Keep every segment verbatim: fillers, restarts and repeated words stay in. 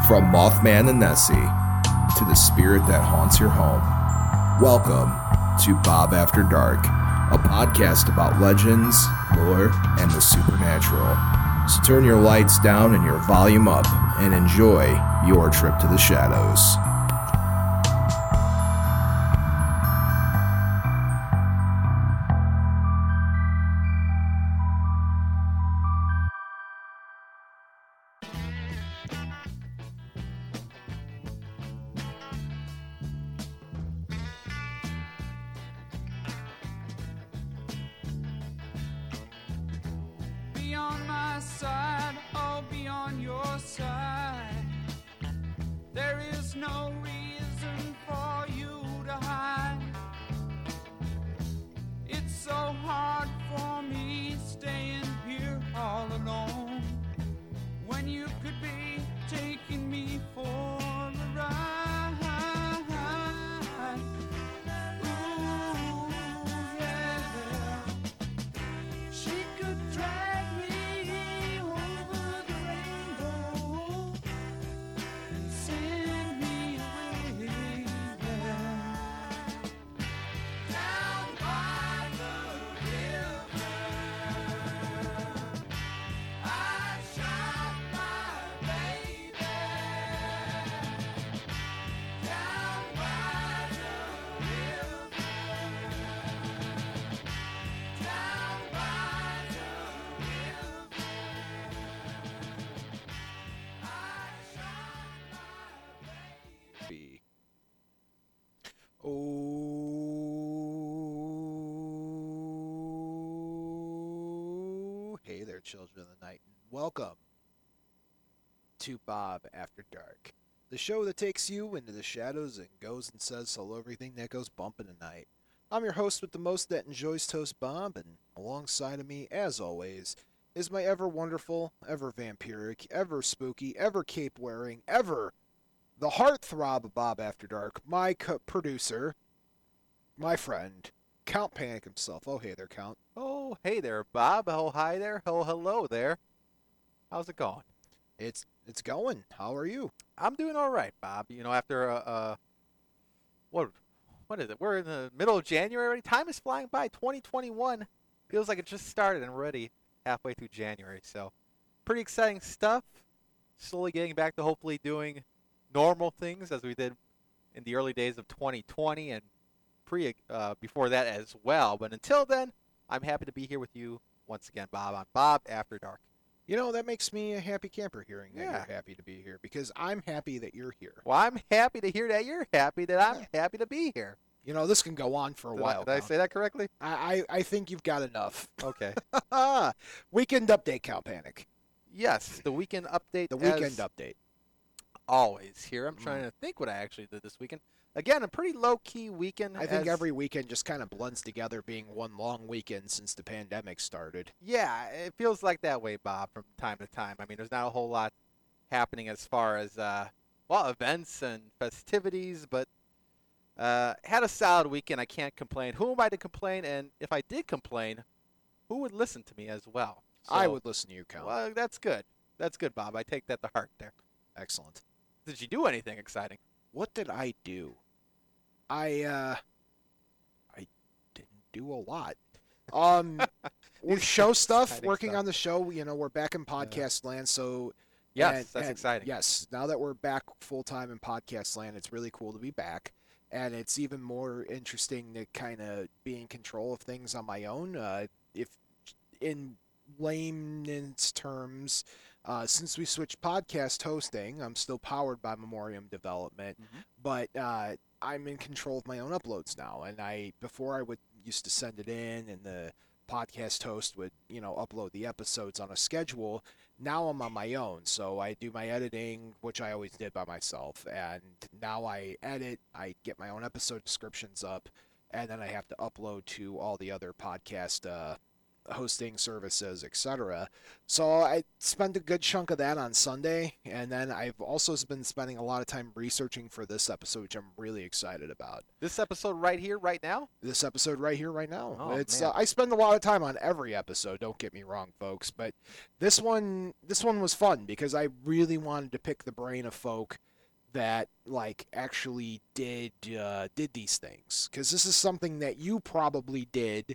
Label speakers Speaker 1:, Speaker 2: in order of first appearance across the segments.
Speaker 1: From Mothman and Nessie to the spirit that haunts your home, welcome to Bob After Dark, a podcast about legends, lore, and the supernatural. So turn your lights down and your volume up and enjoy your trip to the shadows.
Speaker 2: Be on my side, I'll be on your side. There is no reason for you to hide. It's so hard for me staying here all alone when you could be taking me for a ride. Ooh, yeah. She could drag me over the rainbow and send me away, yeah. Down by the river, I shot my baby. Down by the river, down by the river, I shot my baby.
Speaker 3: Oh, hey there, children of the night, and welcome to Bob After Dark, the show that takes you into the shadows and goes and says hello everything that goes bumping tonight. I'm your host with the most that enjoys toast, Bob, and alongside of me, as always, is my ever wonderful, ever vampiric, ever spooky, ever cape-wearing, ever the heartthrob of Bob After Dark, my co- producer, my friend, Count Panic himself. Oh, hey there, Count.
Speaker 4: Oh, hey there, Bob. Oh, hi there. Oh, hello there. How's it going?
Speaker 3: It's it's going. How are you?
Speaker 4: I'm doing all right, Bob. You know, after uh, uh what what is it? We're in the middle of January already. Time is flying by. twenty twenty-one feels like it just started and we're already halfway through January. So, pretty exciting stuff. Slowly getting back to hopefully doing normal things as we did in the early days of twenty twenty and pre uh, before that as well. But until then, I'm happy to be here with you once again, Bob, on Bob After Dark.
Speaker 3: You know, that makes me a happy camper hearing that
Speaker 4: Yeah.
Speaker 3: you're happy to be here because I'm happy that you're here.
Speaker 4: Well, I'm happy to hear that you're happy that I'm happy to be here.
Speaker 3: You know, this can go on for a
Speaker 4: Did,
Speaker 3: while.
Speaker 4: I, did I
Speaker 3: Count.
Speaker 4: say that correctly?
Speaker 3: I, I, I think you've got enough.
Speaker 4: Okay.
Speaker 3: Weekend update, Count Panic.
Speaker 4: Yes, the weekend update.
Speaker 3: The weekend
Speaker 4: as
Speaker 3: update.
Speaker 4: always here. I'm
Speaker 3: Mm.
Speaker 4: trying to think what I actually did this weekend. Again, a pretty low-key weekend.
Speaker 3: I think
Speaker 4: as-
Speaker 3: every weekend just kind of blends together being one long weekend since the pandemic started.
Speaker 4: Yeah, it feels like that way, Bob, from time to time. I mean, there's not a whole lot happening as far as, uh, well, events and festivities, but uh, had a solid weekend. I can't complain. Who am I to complain? And if I did complain, who would listen to me as well?
Speaker 3: I
Speaker 4: So,
Speaker 3: would listen to you, Count.
Speaker 4: Well, that's good. That's good, Bob. I take that to heart there.
Speaker 3: Excellent.
Speaker 4: Did you do anything exciting?
Speaker 3: What did I do? I, uh, I didn't do a lot. Um, we
Speaker 4: These
Speaker 3: show stuff,
Speaker 4: exciting
Speaker 3: working
Speaker 4: stuff.
Speaker 3: on the show. You know, we're back in podcast land, so
Speaker 4: Yes,
Speaker 3: and-
Speaker 4: that's
Speaker 3: and
Speaker 4: exciting.
Speaker 3: Yes, now that we're back full time in podcast land, it's really cool to be back, and it's even more interesting to kind of be in control of things on my own. Uh, if in layman's terms, uh, since we switched podcast hosting, I'm still powered by Memoriam Development,
Speaker 4: Mhm.
Speaker 3: but uh, I'm in control of my own uploads now. And I before I would used to send it in, and the podcast host would you know upload the episodes on a schedule. Now I'm on my own, so I do my editing, which I always did by myself, and now I edit, I get my own episode descriptions up, and then I have to upload to all the other podcast uh, hosting services, et cetera. So I spent a good chunk of that on Sunday, and then I've also been spending a lot of time researching for this episode, which I'm really excited about.
Speaker 4: This episode right here, right now?
Speaker 3: This episode right here, right now.
Speaker 4: Oh,
Speaker 3: it's
Speaker 4: man.
Speaker 3: uh, I spend a lot of time on every episode. Don't get me wrong, folks, but this one, this one was fun because I really wanted to pick the brain of folk that like actually did uh, did these things, because this is something that you probably did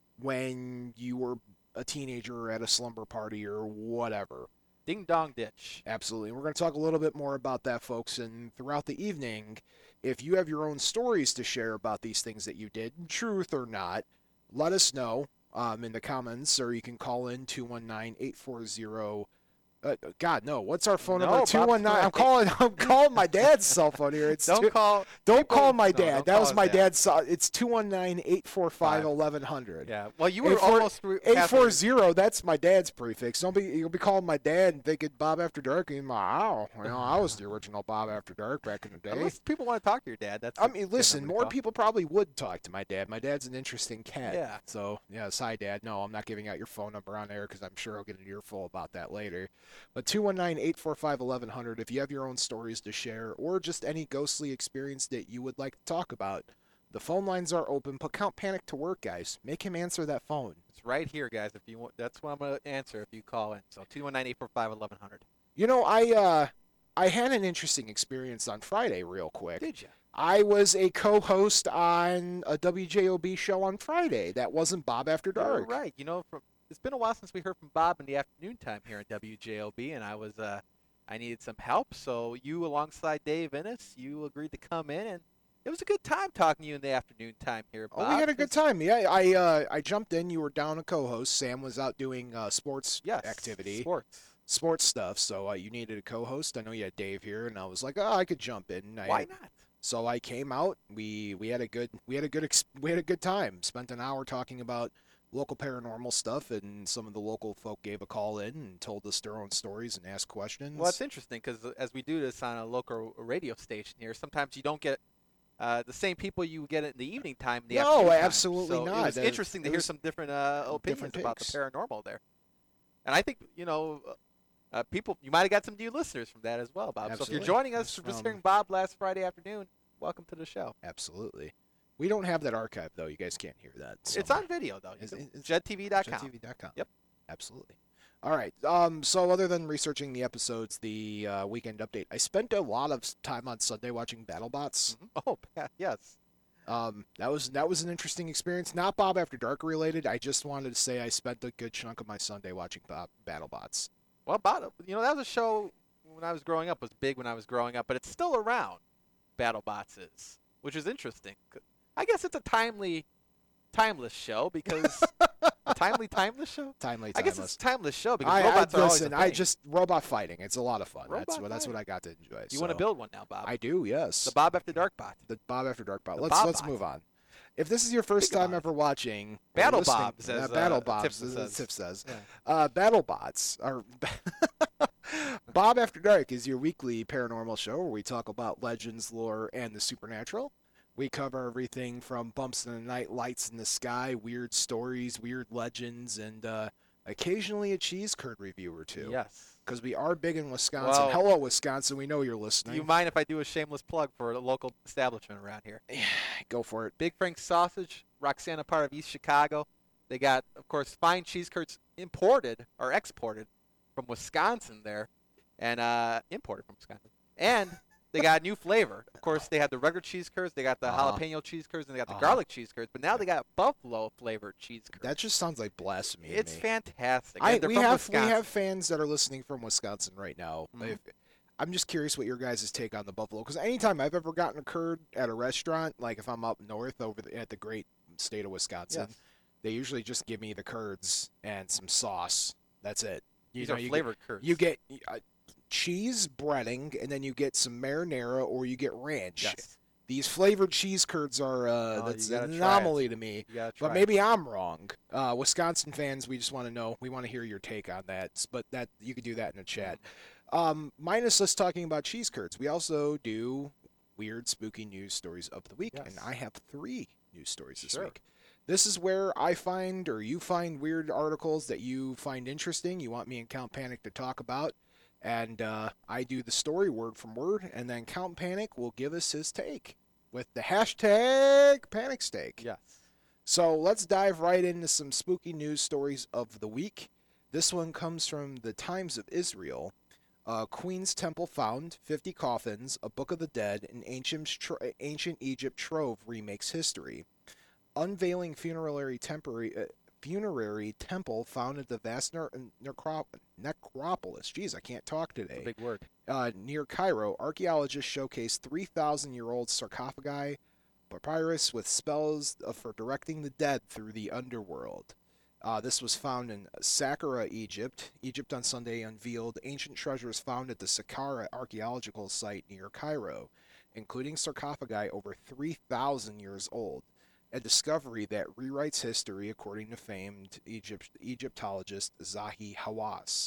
Speaker 3: when you were a teenager at a slumber party or whatever.
Speaker 4: Ding dong ditch.
Speaker 3: Absolutely. We're going to talk a little bit more about that, folks, and throughout the evening, if you have your own stories to share about these things that you did, truth or not, let us know um, in the comments, or you can call in two one nine, eight four zero. Uh, God, no. What's our phone
Speaker 4: No,
Speaker 3: number?
Speaker 4: Bob,
Speaker 3: two one nine. I'm
Speaker 4: right.
Speaker 3: calling. I'm calling my dad's cell phone here. It's
Speaker 4: Don't
Speaker 3: two,
Speaker 4: call.
Speaker 3: don't
Speaker 4: people-
Speaker 3: call my
Speaker 4: no,
Speaker 3: dad.
Speaker 4: don't
Speaker 3: that
Speaker 4: call
Speaker 3: was
Speaker 4: his
Speaker 3: my
Speaker 4: dad.
Speaker 3: dad's. cell. It's two one nine, eight four five,
Speaker 4: Five.
Speaker 3: eleven hundred.
Speaker 4: Yeah. Well, you were
Speaker 3: Eight four-
Speaker 4: almost re-
Speaker 3: eight
Speaker 4: halfway-
Speaker 3: four zero. That's my dad's prefix. Don't be. You'll be calling my dad and thinking Bob After Dark. And wow, you know, I was the original Bob After Dark back in the day.
Speaker 4: Unless people want to talk to your dad. That's.
Speaker 3: I
Speaker 4: a
Speaker 3: mean,
Speaker 4: good
Speaker 3: listen,
Speaker 4: number to
Speaker 3: more
Speaker 4: call.
Speaker 3: people probably would talk to my dad. My dad's an interesting cat.
Speaker 4: Yeah.
Speaker 3: So, yes, hi, Dad. No, I'm not giving out your phone number on air because I'm sure I'll get an earful about that later. But two one nine, eight four five, eleven hundred, if you have your own stories to share or just any ghostly experience that you would like to talk about, the phone lines are open. Put Count Panic to work, guys. Make him answer that phone.
Speaker 4: It's right here, guys. If you want, that's what I'm gonna answer if you call in. So two one nine, eight four five, eleven hundred.
Speaker 3: You know, I uh, I had an interesting experience on Friday, real quick.
Speaker 4: Did you?
Speaker 3: I was a co-host on a W J O B show on Friday. That wasn't Bob After Dark.
Speaker 4: You're right. You know, from it's been a while since we heard from Bob in the afternoon time here at W J O B, and I was uh, I needed some help. So you, alongside Dave Innes, you agreed to come in, and it was a good time talking to you in the afternoon time here, Bob.
Speaker 3: Oh, we had a good time. Yeah, I uh, I jumped in. You were down a co-host. Sam was out doing uh, sports
Speaker 4: Yes,
Speaker 3: activity,
Speaker 4: sports.
Speaker 3: sports stuff. So uh, you needed a co-host. I know you had Dave here, and I was like, oh, I could jump in. I
Speaker 4: Why
Speaker 3: had-
Speaker 4: not?
Speaker 3: So I came out. We we had a good we had a good ex- we had a good time. Spent an hour talking about local paranormal stuff, and some of the local folk gave a call in and told us their own stories and asked questions.
Speaker 4: Well, it's interesting because as we do this on a local radio station here, sometimes you don't get uh, the same people you get in the evening time. In the
Speaker 3: No,
Speaker 4: afternoon time.
Speaker 3: absolutely
Speaker 4: so
Speaker 3: not.
Speaker 4: It was
Speaker 3: That-
Speaker 4: interesting to
Speaker 3: it
Speaker 4: hear
Speaker 3: was
Speaker 4: some different uh, opinions
Speaker 3: different
Speaker 4: about the
Speaker 3: takes.
Speaker 4: paranormal there. And I think, you know, uh, people, you might have got some new listeners from that as well, Bob. So if
Speaker 3: Absolutely.
Speaker 4: you're joining us
Speaker 3: It's
Speaker 4: for just
Speaker 3: from-
Speaker 4: hearing Bob last Friday afternoon, welcome to the show.
Speaker 3: Absolutely. We don't have that archive though. You guys can't hear that.
Speaker 4: It's
Speaker 3: so-
Speaker 4: on video, though.
Speaker 3: Is- is-
Speaker 4: Jed T V dot com.
Speaker 3: Jet T V dot com.
Speaker 4: Yep.
Speaker 3: Absolutely. All right. Um. So other than researching the episodes, the uh, weekend update, I spent a lot of time on Sunday watching BattleBots.
Speaker 4: Mhm. Oh, yeah, yes.
Speaker 3: Um. That was that was an interesting experience. Not Bob After Dark related. I just wanted to say I spent a good chunk of my Sunday watching Bob BattleBots.
Speaker 4: Well, Bot- you know, that was a show when I was growing up, was big when I was growing up, but it's still around, BattleBots is, which is interesting. I guess it's a timely, timeless show because a timely, timeless show.
Speaker 3: Timely.
Speaker 4: I guess
Speaker 3: timeless.
Speaker 4: it's a timeless show because
Speaker 3: I, I
Speaker 4: robots are always a
Speaker 3: listen. I
Speaker 4: thing.
Speaker 3: just robot fighting. It's a lot of fun. that's
Speaker 4: Robot
Speaker 3: what that's what
Speaker 4: fighting.
Speaker 3: I got to enjoy.
Speaker 4: You want to
Speaker 3: so.
Speaker 4: build one now, Bob?
Speaker 3: I do. Yes.
Speaker 4: the Bob After Dark bot.
Speaker 3: the Bob After Dark bot.
Speaker 4: The
Speaker 3: Let's
Speaker 4: Bob
Speaker 3: let's
Speaker 4: bot.
Speaker 3: move on. If this is your first
Speaker 4: Think
Speaker 3: time
Speaker 4: about it.
Speaker 3: ever watching or
Speaker 4: Battle
Speaker 3: listening-
Speaker 4: Bobs,
Speaker 3: uh,
Speaker 4: as,
Speaker 3: Battle
Speaker 4: uh,
Speaker 3: Bobs,
Speaker 4: Tiff
Speaker 3: as
Speaker 4: says.
Speaker 3: Tiff says,
Speaker 4: Yeah.
Speaker 3: uh, Battle Bots are Bob After Dark is your weekly paranormal show where we talk about legends, lore, and the supernatural. We cover everything from bumps in the night, lights in the sky, weird stories, weird legends, and uh, occasionally a cheese curd review or two.
Speaker 4: Yes.
Speaker 3: Because we are big in Wisconsin.
Speaker 4: Well-
Speaker 3: Hello, Wisconsin. We know you're
Speaker 4: Do
Speaker 3: listening.
Speaker 4: you mind if I do a shameless plug for a local establishment around here?
Speaker 3: Go for it.
Speaker 4: Big Frank's Sausage, Roxana, part of East Chicago. They got, of course, fine cheese curds imported or exported from Wisconsin there, and uh, imported from Wisconsin. And they got new flavor. Of course, they had the regular cheese curds, they got the
Speaker 3: Uh-huh.
Speaker 4: jalapeno cheese curds, and they got the
Speaker 3: Uh-huh.
Speaker 4: garlic cheese curds. But now they got buffalo flavored cheese curds.
Speaker 3: That just sounds like blasphemy to
Speaker 4: it's
Speaker 3: me.
Speaker 4: fantastic.
Speaker 3: I,
Speaker 4: And they're
Speaker 3: we
Speaker 4: from
Speaker 3: have
Speaker 4: Wisconsin.
Speaker 3: we have fans that are listening from Wisconsin right now.
Speaker 4: Mhm.
Speaker 3: If, I'm just curious what your guys' take on the buffalo, because anytime I've ever gotten a curd at a restaurant, like if I'm up north over the, at the great state of Wisconsin,
Speaker 4: Yes.
Speaker 3: they usually just give me the curds and some sauce. That's it. You
Speaker 4: These
Speaker 3: know,
Speaker 4: are
Speaker 3: you
Speaker 4: flavored curds.
Speaker 3: Get, you get uh, cheese breading, and then you get some marinara or you get ranch.
Speaker 4: yes.
Speaker 3: These flavored cheese curds are uh,
Speaker 4: Oh,
Speaker 3: that's
Speaker 4: you
Speaker 3: an
Speaker 4: gotta try it.
Speaker 3: anomaly to me.
Speaker 4: You gotta try
Speaker 3: But
Speaker 4: it.
Speaker 3: maybe I'm wrong. Uh, Wisconsin fans, we just want to know. We want to hear your take on that. S- But that you could do that in the chat. Um, minus us talking about cheese curds, we also do weird, spooky news stories of the week, and
Speaker 4: Yes.
Speaker 3: I have three news stories this
Speaker 4: Sure.
Speaker 3: week. This is where I find, or you find, weird articles that you find interesting, you want me and Count Panic to talk about, and uh, I do the story word from word, and then Count Panic will give us his take with the hashtag Panic Steak.
Speaker 4: Yes.
Speaker 3: So let's dive right into some spooky news stories of the week. This one comes from the Times of Israel. Uh, Queen's Temple found, fifty coffins, a Book of the Dead, and ancient, tr- ancient Egypt trove remakes history. Unveiling funerary temporary uh, funerary temple found at the vast ne- necrop- necropolis. Jeez, I can't talk today.
Speaker 4: Big word.
Speaker 3: Uh, near Cairo, archaeologists showcased three thousand year old sarcophagi, papyrus with spells for directing the dead through the underworld. Uh, this was found in Saqqara, Egypt. Egypt on Sunday unveiled ancient treasures found at the Saqqara archaeological site near Cairo, including sarcophagi over three thousand years old. A discovery that rewrites history, according to famed Egypt, Egyptologist Zahi Hawass.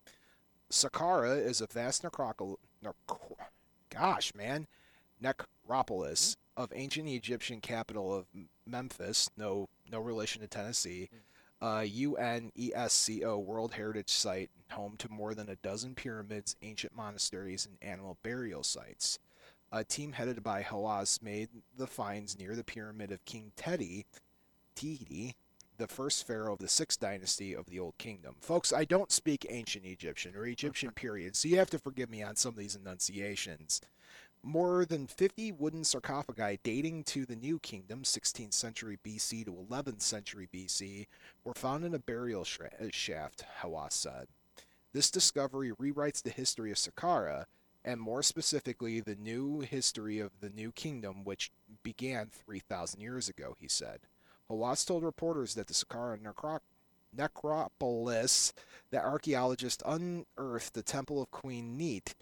Speaker 3: Saqqara is a vast necropolis, necro, gosh, man, necropolis of ancient Egyptian capital of Memphis, no, no relation to Tennessee. Uh, UNESCO World Heritage Site, home to more than a dozen pyramids, ancient monasteries, and animal burial sites. A team headed by Hawass made the finds near the pyramid of King Teti, Teti, the first pharaoh of the sixth dynasty of the Old Kingdom. Folks, I don't speak ancient Egyptian or Egyptian period, so you have to forgive me on some of these enunciations. More than fifty wooden sarcophagi dating to the New Kingdom, sixteenth century B C to eleventh century B C, were found in a burial shaft, Hawass said. This discovery rewrites the history of Saqqara, and more specifically the new history of the New Kingdom, which began three thousand years ago, he said. Hawass told reporters that the Saqqara necro- necropolis that archaeologists unearthed the temple of Queen Neat,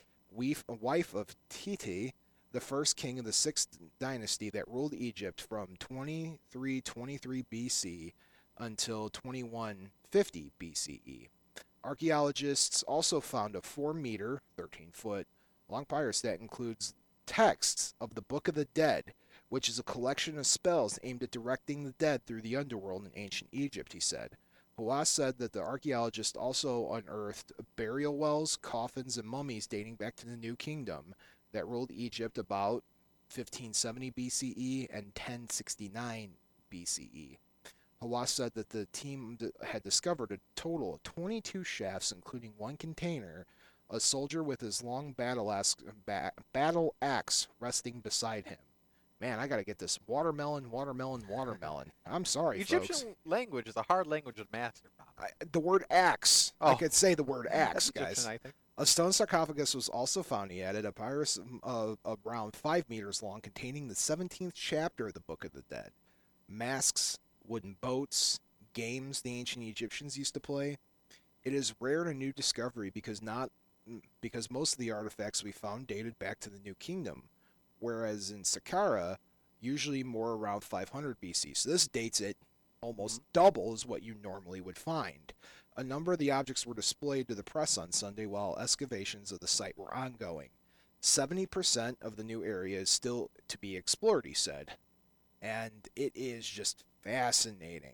Speaker 3: wife of Teti, the first king of the sixth dynasty that ruled Egypt from twenty-three twenty-three B C until twenty-one fifty B C E. Archaeologists also found a four meter, thirteen foot, long papyrus that includes texts of the Book of the Dead, which is a collection of spells aimed at directing the dead through the underworld in ancient Egypt, he said. Hawass said that the archaeologists also unearthed burial wells, coffins, and mummies dating back to the New Kingdom that ruled Egypt about fifteen seventy B C E and ten sixty-nine B C E. Hawass said that the team had discovered a total of twenty-two shafts, including one container, a soldier with his long battle axe, battle axe resting beside him. Man, I gotta get this watermelon, watermelon, watermelon. I'm sorry,
Speaker 4: Egyptian
Speaker 3: folks.
Speaker 4: language is a hard language to master, Bob.
Speaker 3: I, the word axe.
Speaker 4: Oh.
Speaker 3: I could say the word axe,
Speaker 4: That's Egyptian,
Speaker 3: guys.
Speaker 4: I think.
Speaker 3: A stone sarcophagus was also found. He added a papyrus uh, around five meters long, containing the seventeenth chapter of the Book of the Dead. Masks, wooden boats, games the ancient Egyptians used to play. It is rare and a new discovery because not because most of the artifacts we found dated back to the New Kingdom, whereas in Saqqara, usually more around five hundred B C. So this dates it almost doubles what you normally would find. A number of the objects were displayed to the press on Sunday while excavations of the site were ongoing. seventy percent of the new area is still to be explored, he said. And it is just fascinating.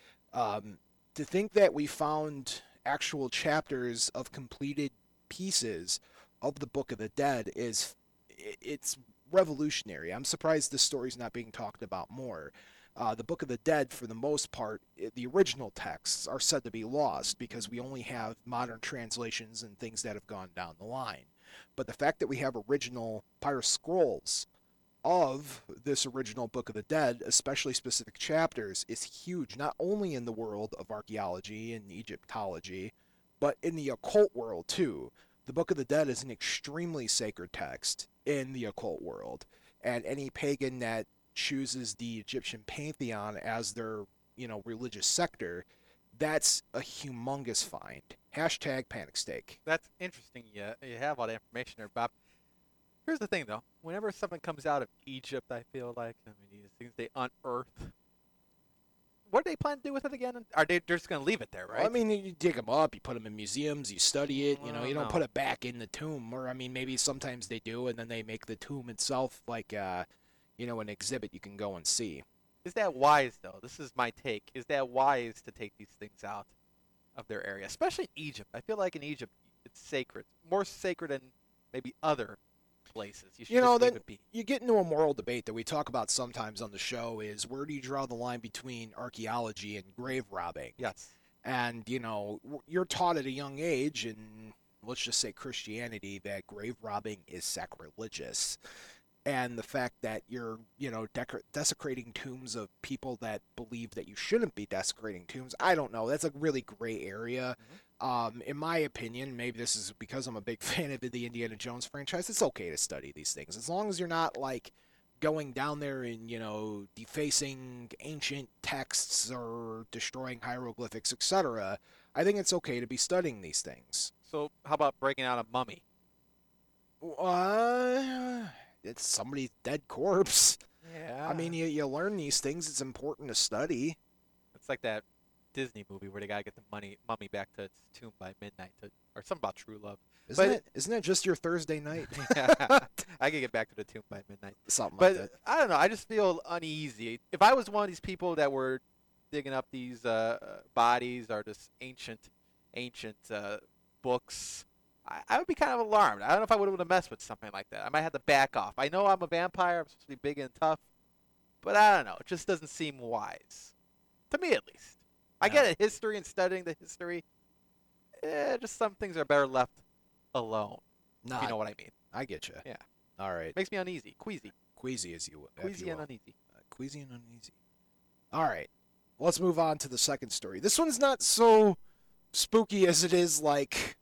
Speaker 3: Um, to think that we found actual chapters of completed pieces of the Book of the Dead is, it's revolutionary. I'm surprised this story's not being talked about more. Uh, the Book of the Dead, for the most part, the original texts are said to be lost because we only have modern translations and things that have gone down the line. But the fact that we have original papyrus scrolls of this original Book of the Dead, especially specific chapters, is huge, not only in the world of archaeology and Egyptology, but in the occult world too. The Book of the Dead is an extremely sacred text in the occult world, and any pagan that chooses the Egyptian pantheon as their, you know, religious sector, that's a humongous find. Hashtag Panic Steak.
Speaker 4: That's interesting. You, you have all the information there, Bob. Here's the thing, though. Whenever something comes out of Egypt, I feel like, I mean, these things they unearth. What do they plan to do with it again? Are they they're just going to leave it there, right?
Speaker 3: Well, I mean, you dig them up, you put them in museums, you study it, you know,
Speaker 4: Well,
Speaker 3: you don't
Speaker 4: no.
Speaker 3: put it back in the tomb. Or, I mean, maybe sometimes they do, and then they make the tomb itself like, uh, you know, an exhibit you can go and see.
Speaker 4: Is that wise, though? This is my take. Is that wise to take these things out of their area, especially in Egypt? I feel like in Egypt, it's sacred, more sacred than maybe other places. You should
Speaker 3: You know,
Speaker 4: just leave
Speaker 3: then
Speaker 4: it be.
Speaker 3: you get into a moral debate that we talk about sometimes on the show is where do you draw the line between archaeology and grave robbing?
Speaker 4: Yes.
Speaker 3: And, you know, w- you're taught at a young age in, let's just say Christianity, that grave robbing is sacrilegious. And the fact that you're, you know, decor- desecrating tombs of people that believe that you shouldn't be desecrating tombs, I don't know. That's a really gray area. Um, in my opinion, maybe this is because I'm a big fan of the Indiana Jones franchise, it's okay to study these things. As long as you're not, like, going down there and, you know, defacing ancient texts or destroying hieroglyphics, et cetera, I think it's okay to be studying these things.
Speaker 4: So how about breaking out a mummy?
Speaker 3: Uh, it's somebody's dead corpse.
Speaker 4: Yeah.
Speaker 3: I mean, you, you learn these things. It's important to study.
Speaker 4: it's like that Disney movie where they gotta get the money mummy back to its tomb by midnight, to, or something about true love.
Speaker 3: Isn't
Speaker 4: But-
Speaker 3: it? Isn't it just your Thursday night?
Speaker 4: I can get back to the tomb by midnight.
Speaker 3: Something
Speaker 4: But
Speaker 3: like that.
Speaker 4: I don't know. I just feel uneasy. If I was one of these people that were digging up these uh, bodies or just ancient, ancient uh, books, I, I would be kind of alarmed. I don't know if I would have messed with something like that. I might have to back off. I know I'm a vampire. I'm supposed to be big and tough, but I don't know. It just doesn't seem wise, to me at least. I
Speaker 3: No.
Speaker 4: get it, history and studying the history. Eh, just some things are better left alone.
Speaker 3: Nah,
Speaker 4: If you know what I mean.
Speaker 3: I get you.
Speaker 4: Yeah.
Speaker 3: All right.
Speaker 4: Makes me uneasy, queasy,
Speaker 3: Queasy as you, if
Speaker 4: queasy
Speaker 3: you
Speaker 4: and
Speaker 3: will.
Speaker 4: uneasy.
Speaker 3: Uh, queasy and uneasy. All right. Let's move on to the second story. This one's not so spooky as it is like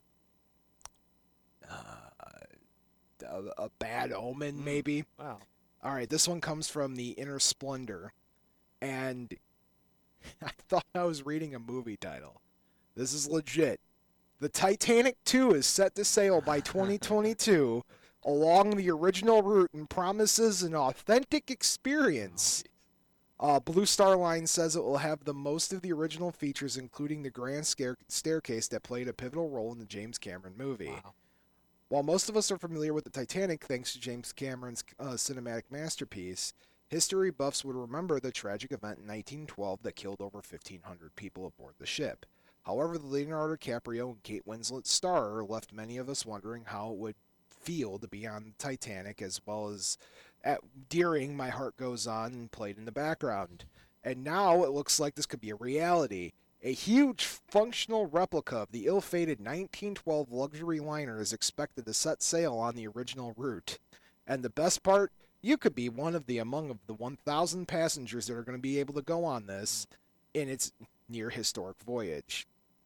Speaker 3: uh, a, a bad omen,
Speaker 4: Mm.
Speaker 3: maybe.
Speaker 4: Wow.
Speaker 3: All right. This one comes from the Inner Splendor. And I thought I was reading a movie title. This is legit. The Titanic two is set to sail by twenty twenty-two along the original route and promises an authentic experience. Uh, Blue Star Line says it will have the most of the original features, including the grand scare- staircase that played a pivotal role in the James Cameron movie.
Speaker 4: Wow.
Speaker 3: While most of us are familiar with the Titanic thanks to James Cameron's uh, cinematic masterpiece, history buffs would remember the tragic event in nineteen twelve that killed over fifteen hundred people aboard the ship. However, the Leonardo DiCaprio and Kate Winslet star left many of us wondering how it would feel to be on the Titanic, as well as at during My Heart Goes On and played in the background. And now it looks like this could be a reality. A huge functional replica of the ill-fated nineteen twelve luxury liner is expected to set sail on the original route. And the best part, you could be one of the among of the one thousand passengers that are going to be able to go on this in its near historic voyage.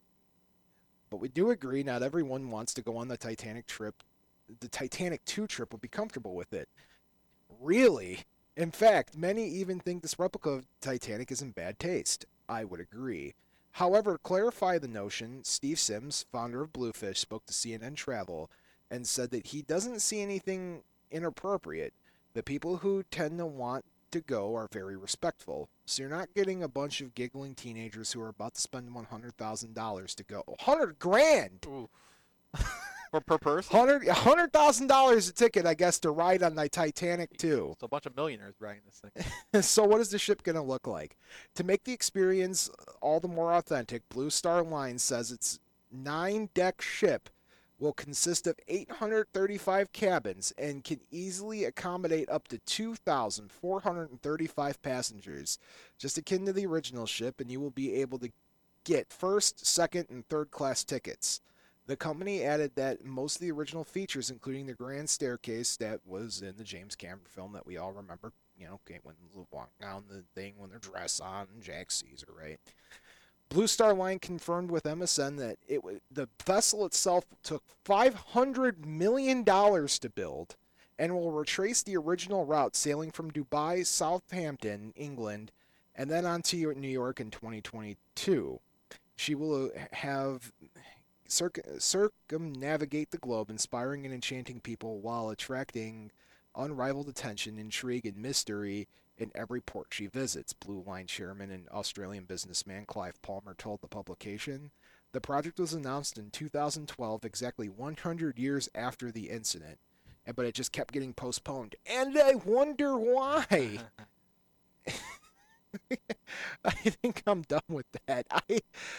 Speaker 3: But we do agree not everyone wants to go on the Titanic trip. The Titanic two trip would be comfortable with it. Really? In fact, many even think this replica of Titanic is in bad taste. I would agree. However, to clarify the notion, Steve Sims, founder of Bluefish, spoke to C N N Travel and said that he doesn't see anything inappropriate. The people who tend to want to go are very respectful. So you're not getting a bunch of giggling teenagers who are about to spend one hundred thousand dollars to go. one hundred grand!
Speaker 4: Ooh. For per person?
Speaker 3: one hundred one hundred thousand dollars a ticket, I guess, to ride on the Titanic too.
Speaker 4: It's a bunch of millionaires riding this thing.
Speaker 3: So what is the ship going to look like? To make the experience all the more authentic, Blue Star Line says its nine-deck ship will consist of eight hundred thirty-five cabins and can easily accommodate up to two thousand four hundred thirty-five passengers, just akin to the original ship, and you will be able to get first, second, and third class tickets. The company added that most of the original features, including the grand staircase that was in the James Cameron film that we all remember, you know, Kate Winslet walking down the thing with her dress on, and Jack Caesar, right? Blue Star Line confirmed with M S N that it w- the vessel itself took five hundred million dollars to build and will retrace the original route sailing from Dubai, Southampton, England, and then on to New York in twenty twenty-two. She will have circ- circumnavigate the globe, inspiring and enchanting people while attracting unrivaled attention, intrigue, and mystery in every port she visits, Blue Line chairman and Australian businessman Clive Palmer told the publication. The project was announced in two thousand twelve, exactly one hundred years after the incident, but it just kept getting postponed. And I wonder why. I think I'm done with that. I,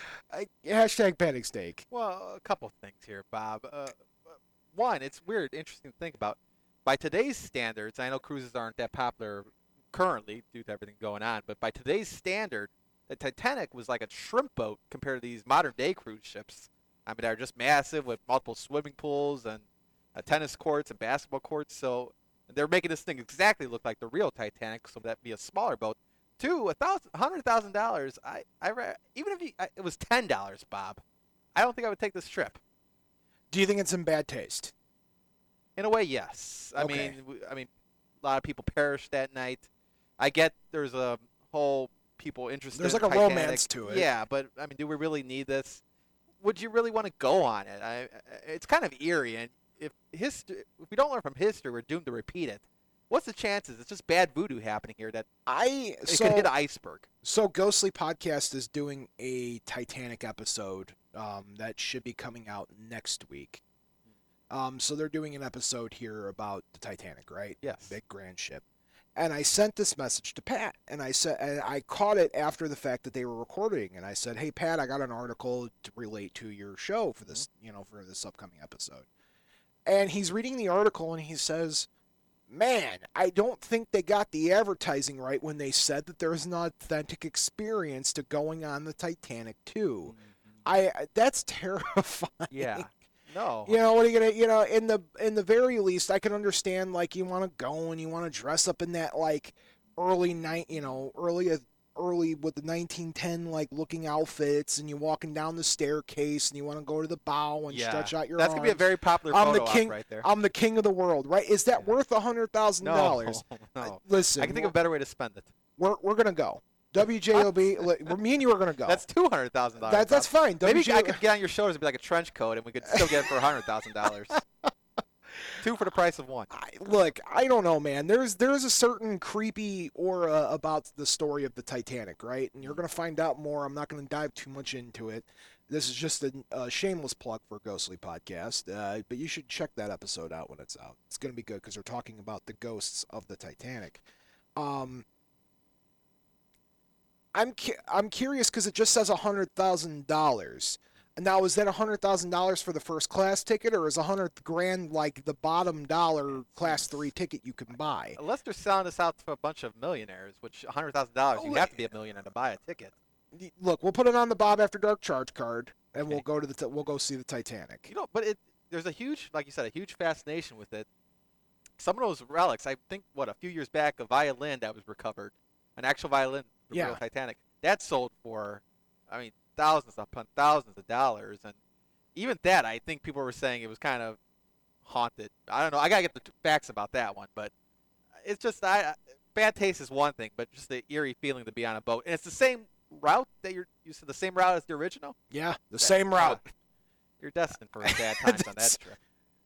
Speaker 3: I hashtag panic steak.
Speaker 4: Well, a couple things here, Bob. Uh, one, it's weird, interesting to think about. By today's standards, I know cruises aren't that popular currently due to everything going on, but by today's standard, the Titanic was like a shrimp boat compared to these modern day cruise ships. I mean, they're just massive with multiple swimming pools and uh, tennis courts and basketball courts. So they're making this thing exactly look like the real Titanic, so that'd be a smaller boat. Two, a thousand, hundred thousand dollars. I, I, re- even if you, I, it was ten dollars, Bob, I don't think I would take this trip.
Speaker 3: Do you think it's in bad taste?
Speaker 4: In a way, yes. I
Speaker 3: Okay.
Speaker 4: mean, w- I mean, a lot of people perished that night. I get there's a whole people interested.
Speaker 3: There's
Speaker 4: in
Speaker 3: like a
Speaker 4: Titanic.
Speaker 3: romance to it.
Speaker 4: Yeah, but I mean, do we really need this? Would you really want to go on it? I, I- it's kind of eerie, and if history, if we don't learn from history, we're doomed to repeat it. What's the chances? It's just bad voodoo happening here that
Speaker 3: I
Speaker 4: it
Speaker 3: so
Speaker 4: could hit an iceberg.
Speaker 3: so Ghostly Podcast is doing a Titanic episode um, that should be coming out next week. Um, so they're doing an episode here about the Titanic, right?
Speaker 4: Yes.
Speaker 3: Big grand ship. And I sent this message to Pat, and I said, and I caught it after the fact that they were recording, and I said, "Hey Pat, I got an article to relate to your show for this, you know, for this upcoming episode." And he's reading the article, and he says, "Man, I don't think they got the advertising right when they said that there's an authentic experience to going on the Titanic too." I that's terrifying.
Speaker 4: Yeah. No.
Speaker 3: You know what are you gonna? You know, in the in the very least, I can understand like you want to go and you want to dress up in that like early night, you know, early early with the nineteen ten like looking outfits, and you walking down the staircase, and you want to go to the bow and
Speaker 4: Yeah.
Speaker 3: stretch out your
Speaker 4: That's
Speaker 3: arms.
Speaker 4: gonna be a very popular
Speaker 3: I'm
Speaker 4: photo
Speaker 3: the king.
Speaker 4: op right there.
Speaker 3: I'm the king of the world, right? Is that
Speaker 4: Yeah.
Speaker 3: worth a hundred thousand
Speaker 4: No.
Speaker 3: dollars?
Speaker 4: No.
Speaker 3: Listen,
Speaker 4: I can think of a better way to spend it.
Speaker 3: we're we're gonna go. W J O B. li- Me and you are gonna go.
Speaker 4: That's two hundred thousand dollars.
Speaker 3: That, that's fine.
Speaker 4: Maybe
Speaker 3: W J
Speaker 4: I could get on your shoulders and be like a trench coat, and we could still get it for a hundred thousand dollars. Two for the price of one.
Speaker 3: I, look, I don't know, man. There's there's a certain creepy aura about the story of the Titanic, right? And you're gonna find out more. I'm not gonna dive too much into it. This is just a, a shameless plug for Ghostly Podcast, uh, but you should check that episode out when it's out. It's gonna be good because they're talking about the ghosts of the Titanic. Um, I'm cu- I'm curious because it just says a hundred thousand dollars. Now, is that a hundred thousand dollars for the first class ticket, or is a hundred grand like the bottom dollar class three ticket you can buy?
Speaker 4: Unless they're selling this out to a bunch of millionaires, which a hundred thousand dollars, you
Speaker 3: Oh,
Speaker 4: have to be a millionaire to buy a ticket.
Speaker 3: Y- Look, we'll put it on the Bob After Dark charge card, and we'll
Speaker 4: Okay.
Speaker 3: go to the t- we'll go see the Titanic.
Speaker 4: You know, but it there's a huge, like you said, a huge fascination with it. Some of those relics, I think, what a few years back, a violin that was recovered, an actual violin, the
Speaker 3: Yeah.
Speaker 4: real Titanic, that sold for, I mean, thousands upon thousands of dollars, and even that, I think people were saying it was kind of haunted. I don't know. I gotta get the t- facts about that one, but it's just I I- bad taste is one thing, but just the eerie feeling to be on a boat, and it's the same route that you're you said the same route as the original.
Speaker 3: Yeah, the same route.
Speaker 4: You're destined for bad times on that
Speaker 3: That's-
Speaker 4: trip.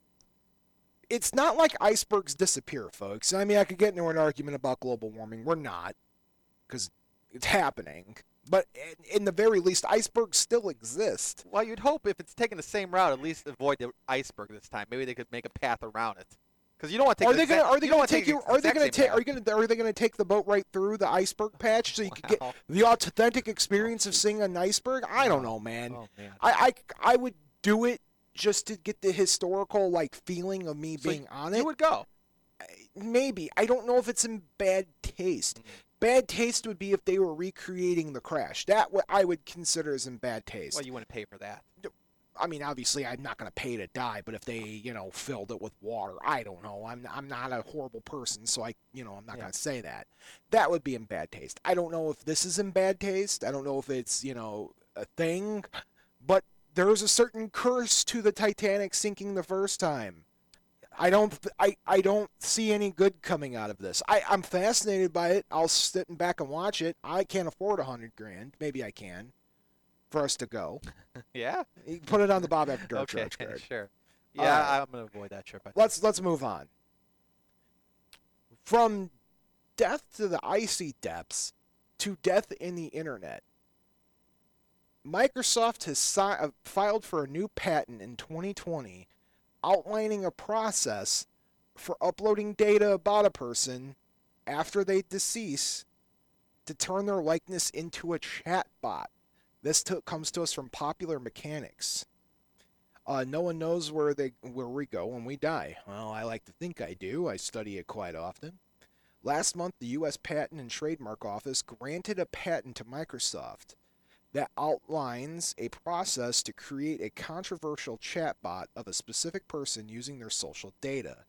Speaker 3: It's not like icebergs disappear, folks. I mean, I could get into an argument about global warming. We're not, because it's happening. But in, in the very least, icebergs still exist.
Speaker 4: Well, you'd hope if it's taking the same route, at least avoid the iceberg this time. Maybe they could make a path around it, because you don't want to take.
Speaker 3: Are
Speaker 4: the
Speaker 3: they gonna?
Speaker 4: exact-
Speaker 3: Are they
Speaker 4: you don't
Speaker 3: gonna
Speaker 4: wanna
Speaker 3: take
Speaker 4: the
Speaker 3: you?
Speaker 4: ex-
Speaker 3: Are they
Speaker 4: exact
Speaker 3: gonna
Speaker 4: same
Speaker 3: take?
Speaker 4: path.
Speaker 3: Are you gonna? Are they gonna take the boat right through the iceberg patch so you could get
Speaker 4: Wow.
Speaker 3: the authentic experience of seeing an iceberg? I don't know, man.
Speaker 4: Oh man.
Speaker 3: I, I, I would do it just to get the historical like feeling of me
Speaker 4: So
Speaker 3: being on
Speaker 4: You
Speaker 3: it.
Speaker 4: would go.
Speaker 3: Maybe. I don't know if it's in bad taste.
Speaker 4: Mhm.
Speaker 3: Bad taste would be if they were recreating the crash. That what I would consider as in bad taste.
Speaker 4: Well, you wouldn't pay for that.
Speaker 3: I mean, obviously, I'm not going to pay to die, but if they, you know, filled it with water, I don't know. I'm I'm not a horrible person, so I, you know, I'm not
Speaker 4: Yeah.
Speaker 3: going to say that. That would be in bad taste. I don't know if this is in bad taste. I don't know if it's, you know, a thing, but there's a certain curse to the Titanic sinking the first time. I don't I, I don't see any good coming out of this. I, I'm fascinated by it. I'll sit back and watch it. I can't afford a hundred grand. Maybe I can for us to go.
Speaker 4: Yeah.
Speaker 3: You can put it on the Bob After Dark
Speaker 4: Okay.
Speaker 3: charge card.
Speaker 4: Sure.
Speaker 3: All
Speaker 4: Yeah,
Speaker 3: right.
Speaker 4: I'm gonna avoid that trip. I think.
Speaker 3: Let's let's move on. From death to the icy depths to death in the internet. Microsoft has si- uh, filed for a new patent in twenty twenty outlining a process for uploading data about a person after they decease to turn their likeness into a chat bot. This t- comes to us from Popular Mechanics. Uh, no one knows where they where we go when we die. Well, I like to think I do. I study it quite often. Last month, the U S Patent and Trademark Office granted a patent to Microsoft that outlines a process to create a controversial chatbot of a specific person using their social data.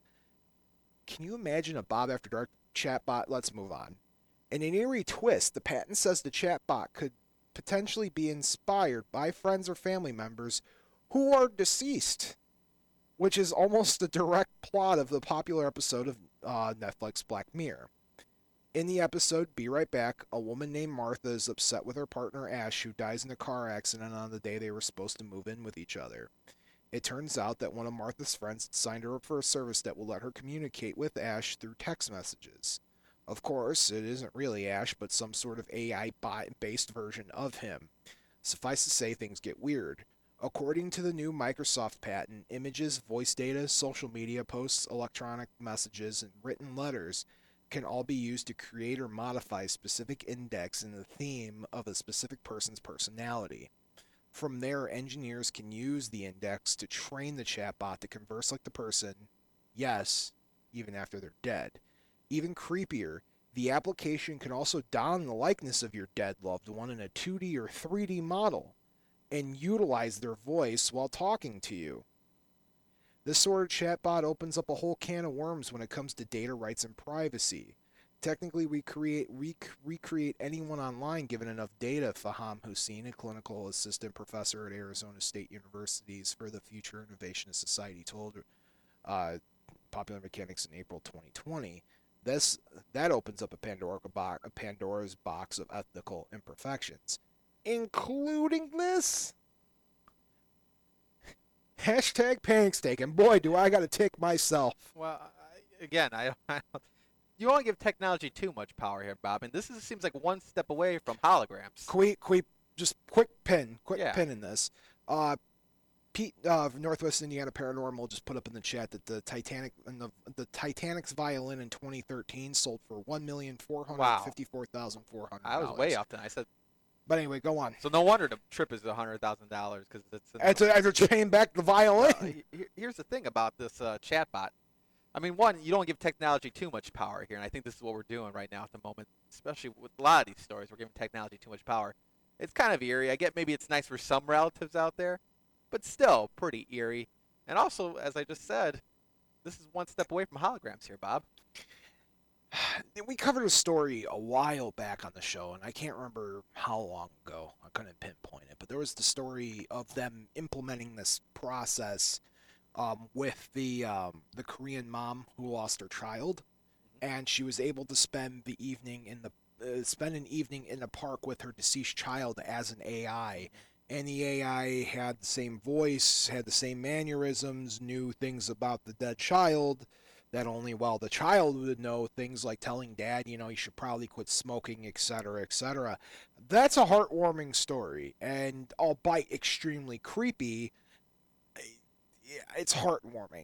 Speaker 3: Can you imagine a Bob After Dark chatbot? Let's move on. In an eerie twist, the patent says the chatbot could potentially be inspired by friends or family members who are deceased, which is almost a direct plot of the popular episode of uh, Netflix Black Mirror. In the episode, Be Right Back, a woman named Martha is upset with her partner Ash, who dies in a car accident on the day they were supposed to move in with each other. It turns out that one of Martha's friends signed her up for a service that will let her communicate with Ash through text messages. Of course, it isn't really Ash, but some sort of A I bot-based version of him. Suffice to say, things get weird. According to the new Microsoft patent, images, voice data, social media posts, electronic messages, and written letters can all be used to create or modify a specific index in the theme of a specific person's personality. From there, engineers can use the index to train the chatbot to converse like the person, yes, even after they're dead. Even creepier, the application can also don the likeness of your dead loved one in a two D or three D model and utilize their voice while talking to you. This sort of chatbot opens up a whole can of worms when it comes to data rights and privacy. Technically, we create rec- recreate anyone online given enough data, Faham Hussein, a clinical assistant professor at Arizona State University's for the Future Innovation of Society, told uh, Popular Mechanics in April twenty twenty. This, that opens up a, Pandora bo- a Pandora's box of ethical imperfections. Including this? Hashtag panic steak, and boy, do I got to tick myself.
Speaker 4: Well, I, again, I, I don't, you don't give technology too much power here, Bob, and this is, seems like one step away from holograms.
Speaker 3: Quick, quick, just quick pin, quick
Speaker 4: Yeah.
Speaker 3: pin in this. Uh, Pete uh, of Northwest Indiana Paranormal just put up in the chat that the Titanic and the the Titanic's violin in twenty thirteen sold for one million four hundred fifty-four thousand four hundred dollars.
Speaker 4: I was way off then. I said,
Speaker 3: But anyway, go on.
Speaker 4: so no wonder the trip is a hundred thousand dollars because it's.
Speaker 3: After, after paying back the violin.
Speaker 4: Uh, he- here's the thing about this uh, chatbot. I mean, one, you don't give technology too much power here, and I think this is what we're doing right now at the moment, especially with a lot of these stories. We're giving technology too much power. It's kind of eerie. I get maybe it's nice for some relatives out there, but still pretty eerie. And also, as I just said, this is one step away from holograms here, Bob.
Speaker 3: We covered a story a while back on the show, and I can't remember how long ago. I couldn't pinpoint it, but there was the story of them implementing this process um, with the um, the Korean mom who lost her child, and she was able to spend the evening in the uh, spend an evening in the park with her deceased child as an A I. And the A I had the same voice, had the same mannerisms, knew things about the dead child that only, well, the child would know, things like telling dad, you know, you should probably quit smoking, et cetera, et cetera. That's a heartwarming story, and albeit extremely creepy, it's heartwarming.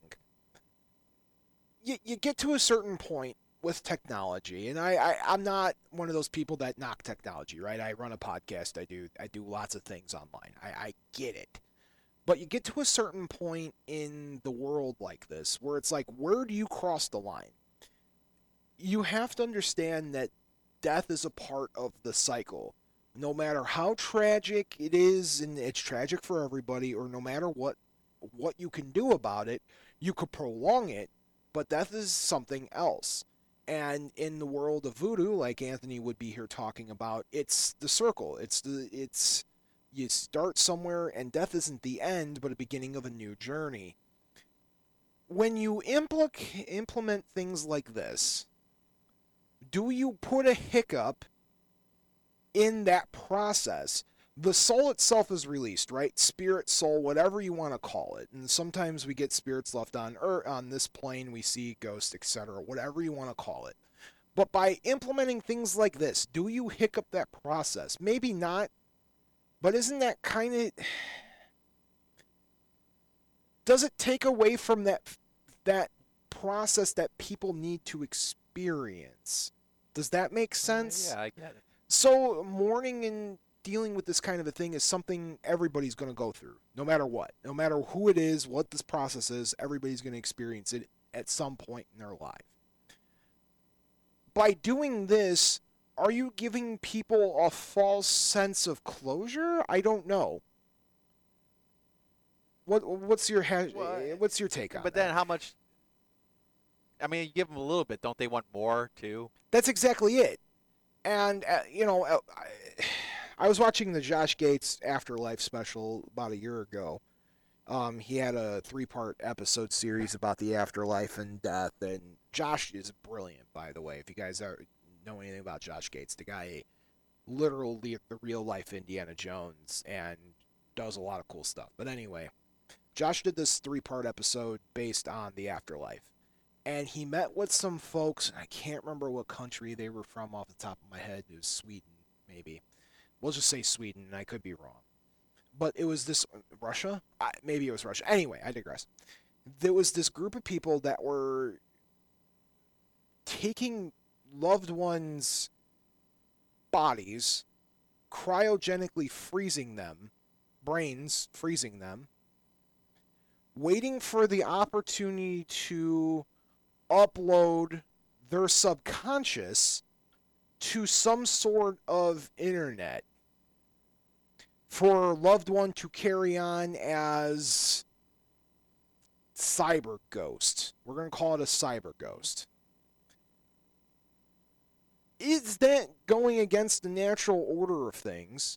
Speaker 3: You, you get to a certain point with technology, and I, I, I'm not one of those people that knock technology, right? I run a podcast, I do I do lots of things online. I, I get it. But you get to a certain point in the world like this where it's like, where do you cross the line? You have to understand that death is a part of the cycle. No matter how tragic it is, and it's tragic for everybody, or no matter what what you can do about it, you could prolong it, but death is something else. And in the world of voodoo, like Anthony would be here talking about, it's the circle. It's the it's you start somewhere, and death isn't the end, but a beginning of a new journey. When you impl- implement things like this, do you put a hiccup in that process? The soul itself is released, right? Spirit, soul, whatever you want to call it. And sometimes we get spirits left on earth, on this plane, we see ghosts, et cetera, whatever you want to call it. But by implementing things like this, do you hiccup that process? Maybe not. But isn't that kind of... Does it take away from that that process that people need to experience? Does that make sense?
Speaker 4: Uh, yeah, I get it.
Speaker 3: So mourning and dealing with this kind of a thing is something everybody's going to go through, no matter what. No matter who it is, what this process is, everybody's going to experience it at some point in their life. By doing this, are you giving people a false sense of closure? I don't know. What what's your ha-
Speaker 4: Well,
Speaker 3: what's your take on
Speaker 4: But
Speaker 3: that?
Speaker 4: then how much? I mean, you give them a little bit. Don't they want more too?
Speaker 3: That's exactly it. And uh, you know, uh, I, I was watching the Josh Gates Afterlife special about a year ago. Um, he had a three-part episode series about the afterlife and death, and Josh is brilliant, by the way. If you guys are, know anything about Josh Gates, the guy literally the real-life Indiana Jones and does a lot of cool stuff. But anyway, Josh did this three-part episode based on the afterlife. And he met with some folks, and I can't remember what country they were from off the top of my head. It was Sweden, maybe. We'll just say Sweden, and I could be wrong. But it was this, Russia? I, maybe it was Russia. Anyway, I digress. There was this group of people that were taking loved ones' bodies, cryogenically freezing them, brains freezing them, waiting for the opportunity to upload their subconscious to some sort of internet for a loved one to carry on as cyber ghost. We're going to call it a cyber ghost. Is that going against the natural order of things?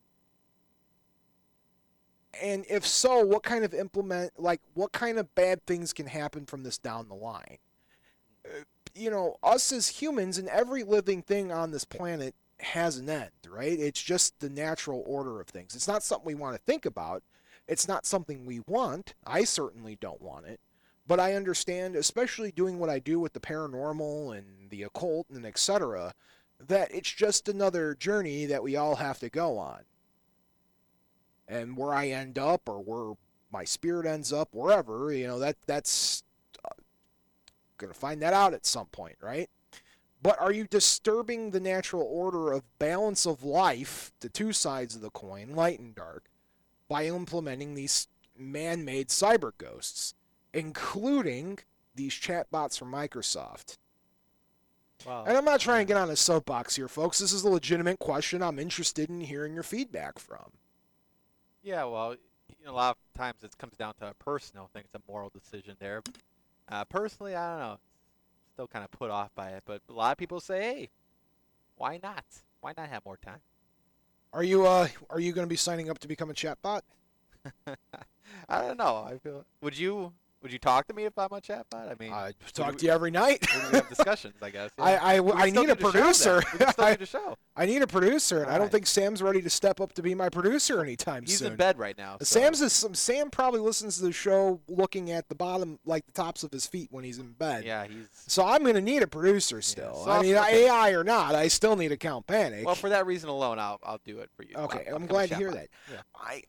Speaker 3: And if so, what kind of implement, like, what kind of bad things can happen from this down the line? You know, us as humans and every living thing on this planet has an end, right? It's just the natural order of things. It's not something we want to think about. It's not something we want. I certainly don't want it. But I understand, especially doing what I do with the paranormal and the occult and et cetera, that it's just another journey that we all have to go on. And where I end up or where my spirit ends up, wherever, you know, that that's going to find that out at some point, right? But are you disturbing the natural order of balance of life, the two sides of the coin, light and dark, by implementing these man-made cyber ghosts, including these chatbots from Microsoft?
Speaker 4: Well,
Speaker 3: And I'm not trying to get on a soapbox here, folks. This is a legitimate question I'm interested in hearing your feedback from.
Speaker 4: yeah. Well, you know, a lot of times it comes down to a personal thing. It's a moral decision there. Uh, personally, I don't know. Still kind of put off by it, but a lot of people say, "Hey, why not? Why not have more time?"
Speaker 3: Are you uh are you going to be signing up to become a chatbot?
Speaker 4: I don't know. I feel. Would you? Would you talk to me if I'm a chatbot? I mean,
Speaker 3: I
Speaker 4: we-
Speaker 3: talk to you every night.
Speaker 4: we have discussions, I guess.
Speaker 3: I
Speaker 4: yeah.
Speaker 3: I,
Speaker 4: We can
Speaker 3: I
Speaker 4: still
Speaker 3: need a
Speaker 4: do the show then.
Speaker 3: producer.
Speaker 4: We can still
Speaker 3: I,
Speaker 4: do the show.
Speaker 3: I need a producer, and I don't
Speaker 4: Alright.
Speaker 3: think Sam's ready to step up to be my producer anytime
Speaker 4: He's
Speaker 3: soon.
Speaker 4: in bed right now. so-
Speaker 3: Sam's is, Sam probably listens to the show looking at the bottom, like the tops of his feet when he's in bed.
Speaker 4: Yeah, he's.
Speaker 3: So I'm going to need a producer still.
Speaker 4: so
Speaker 3: I mean,
Speaker 4: okay.
Speaker 3: A I or not, I still need Account Panic.
Speaker 4: Well, for that reason alone, I'll I'll do it for you.
Speaker 3: okay,
Speaker 4: I'll- I'll
Speaker 3: I'm
Speaker 4: become a
Speaker 3: glad to hear
Speaker 4: chatbot.
Speaker 3: that.
Speaker 4: Yeah.
Speaker 3: I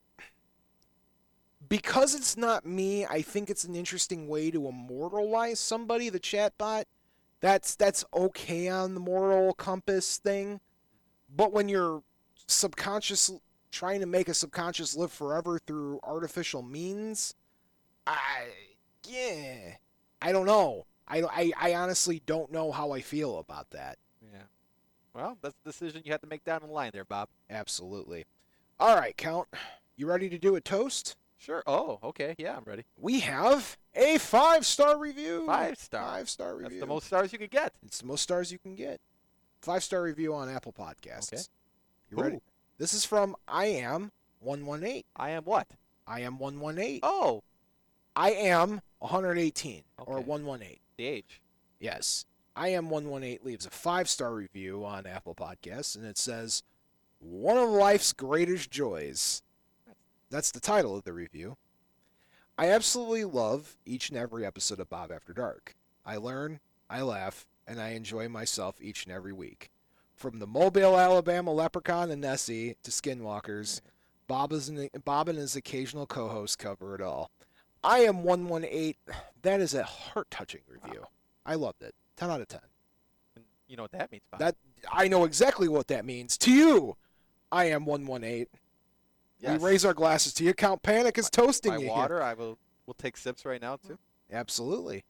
Speaker 3: because it's not me, I think it's an interesting way to immortalize somebody. The chatbot, that's that's okay on the moral compass thing, but when you're subconscious trying to make a subconscious live forever through artificial means, I yeah, I don't know. I I, I honestly don't know how I feel about that.
Speaker 4: Yeah. Well, that's the decision you have to make down the line there, Bob.
Speaker 3: Absolutely. All right, Count. You ready to do a toast?
Speaker 4: Sure. Oh, okay. Yeah, I'm ready.
Speaker 3: We have a five-star review.
Speaker 4: Five star.
Speaker 3: Five-star review.
Speaker 4: That's the most stars you could get.
Speaker 3: It's the most stars you can get. Five-star review on Apple Podcasts.
Speaker 4: Okay.
Speaker 3: You ready?
Speaker 4: Ooh.
Speaker 3: This is from I am one one eight.
Speaker 4: I am what?
Speaker 3: I am one one eight.
Speaker 4: Oh,
Speaker 3: I am one eighteen or
Speaker 4: Okay.
Speaker 3: one one eight.
Speaker 4: the age.
Speaker 3: Yes. I am one one eight leaves a five-star review on Apple Podcasts, and it says, "One of life's greatest joys." That's the title of the review. I absolutely love each and every episode of Bob After Dark. I learn, I laugh, and I enjoy myself each and every week. From the Mobile, Alabama Leprechaun and Nessie to Skinwalkers, Bob, is an, Bob and his occasional co-host cover it all. I am one one eight. That is a heart-touching review. I loved it. ten out of ten.
Speaker 4: And you know what that means, Bob?
Speaker 3: That I know exactly what that means. To you, I am one one eight.
Speaker 4: Yes.
Speaker 3: We raise our glasses to you. Count Panic is toasting
Speaker 4: My
Speaker 3: you
Speaker 4: water,
Speaker 3: here.
Speaker 4: I will will take sips right now too.
Speaker 3: Absolutely.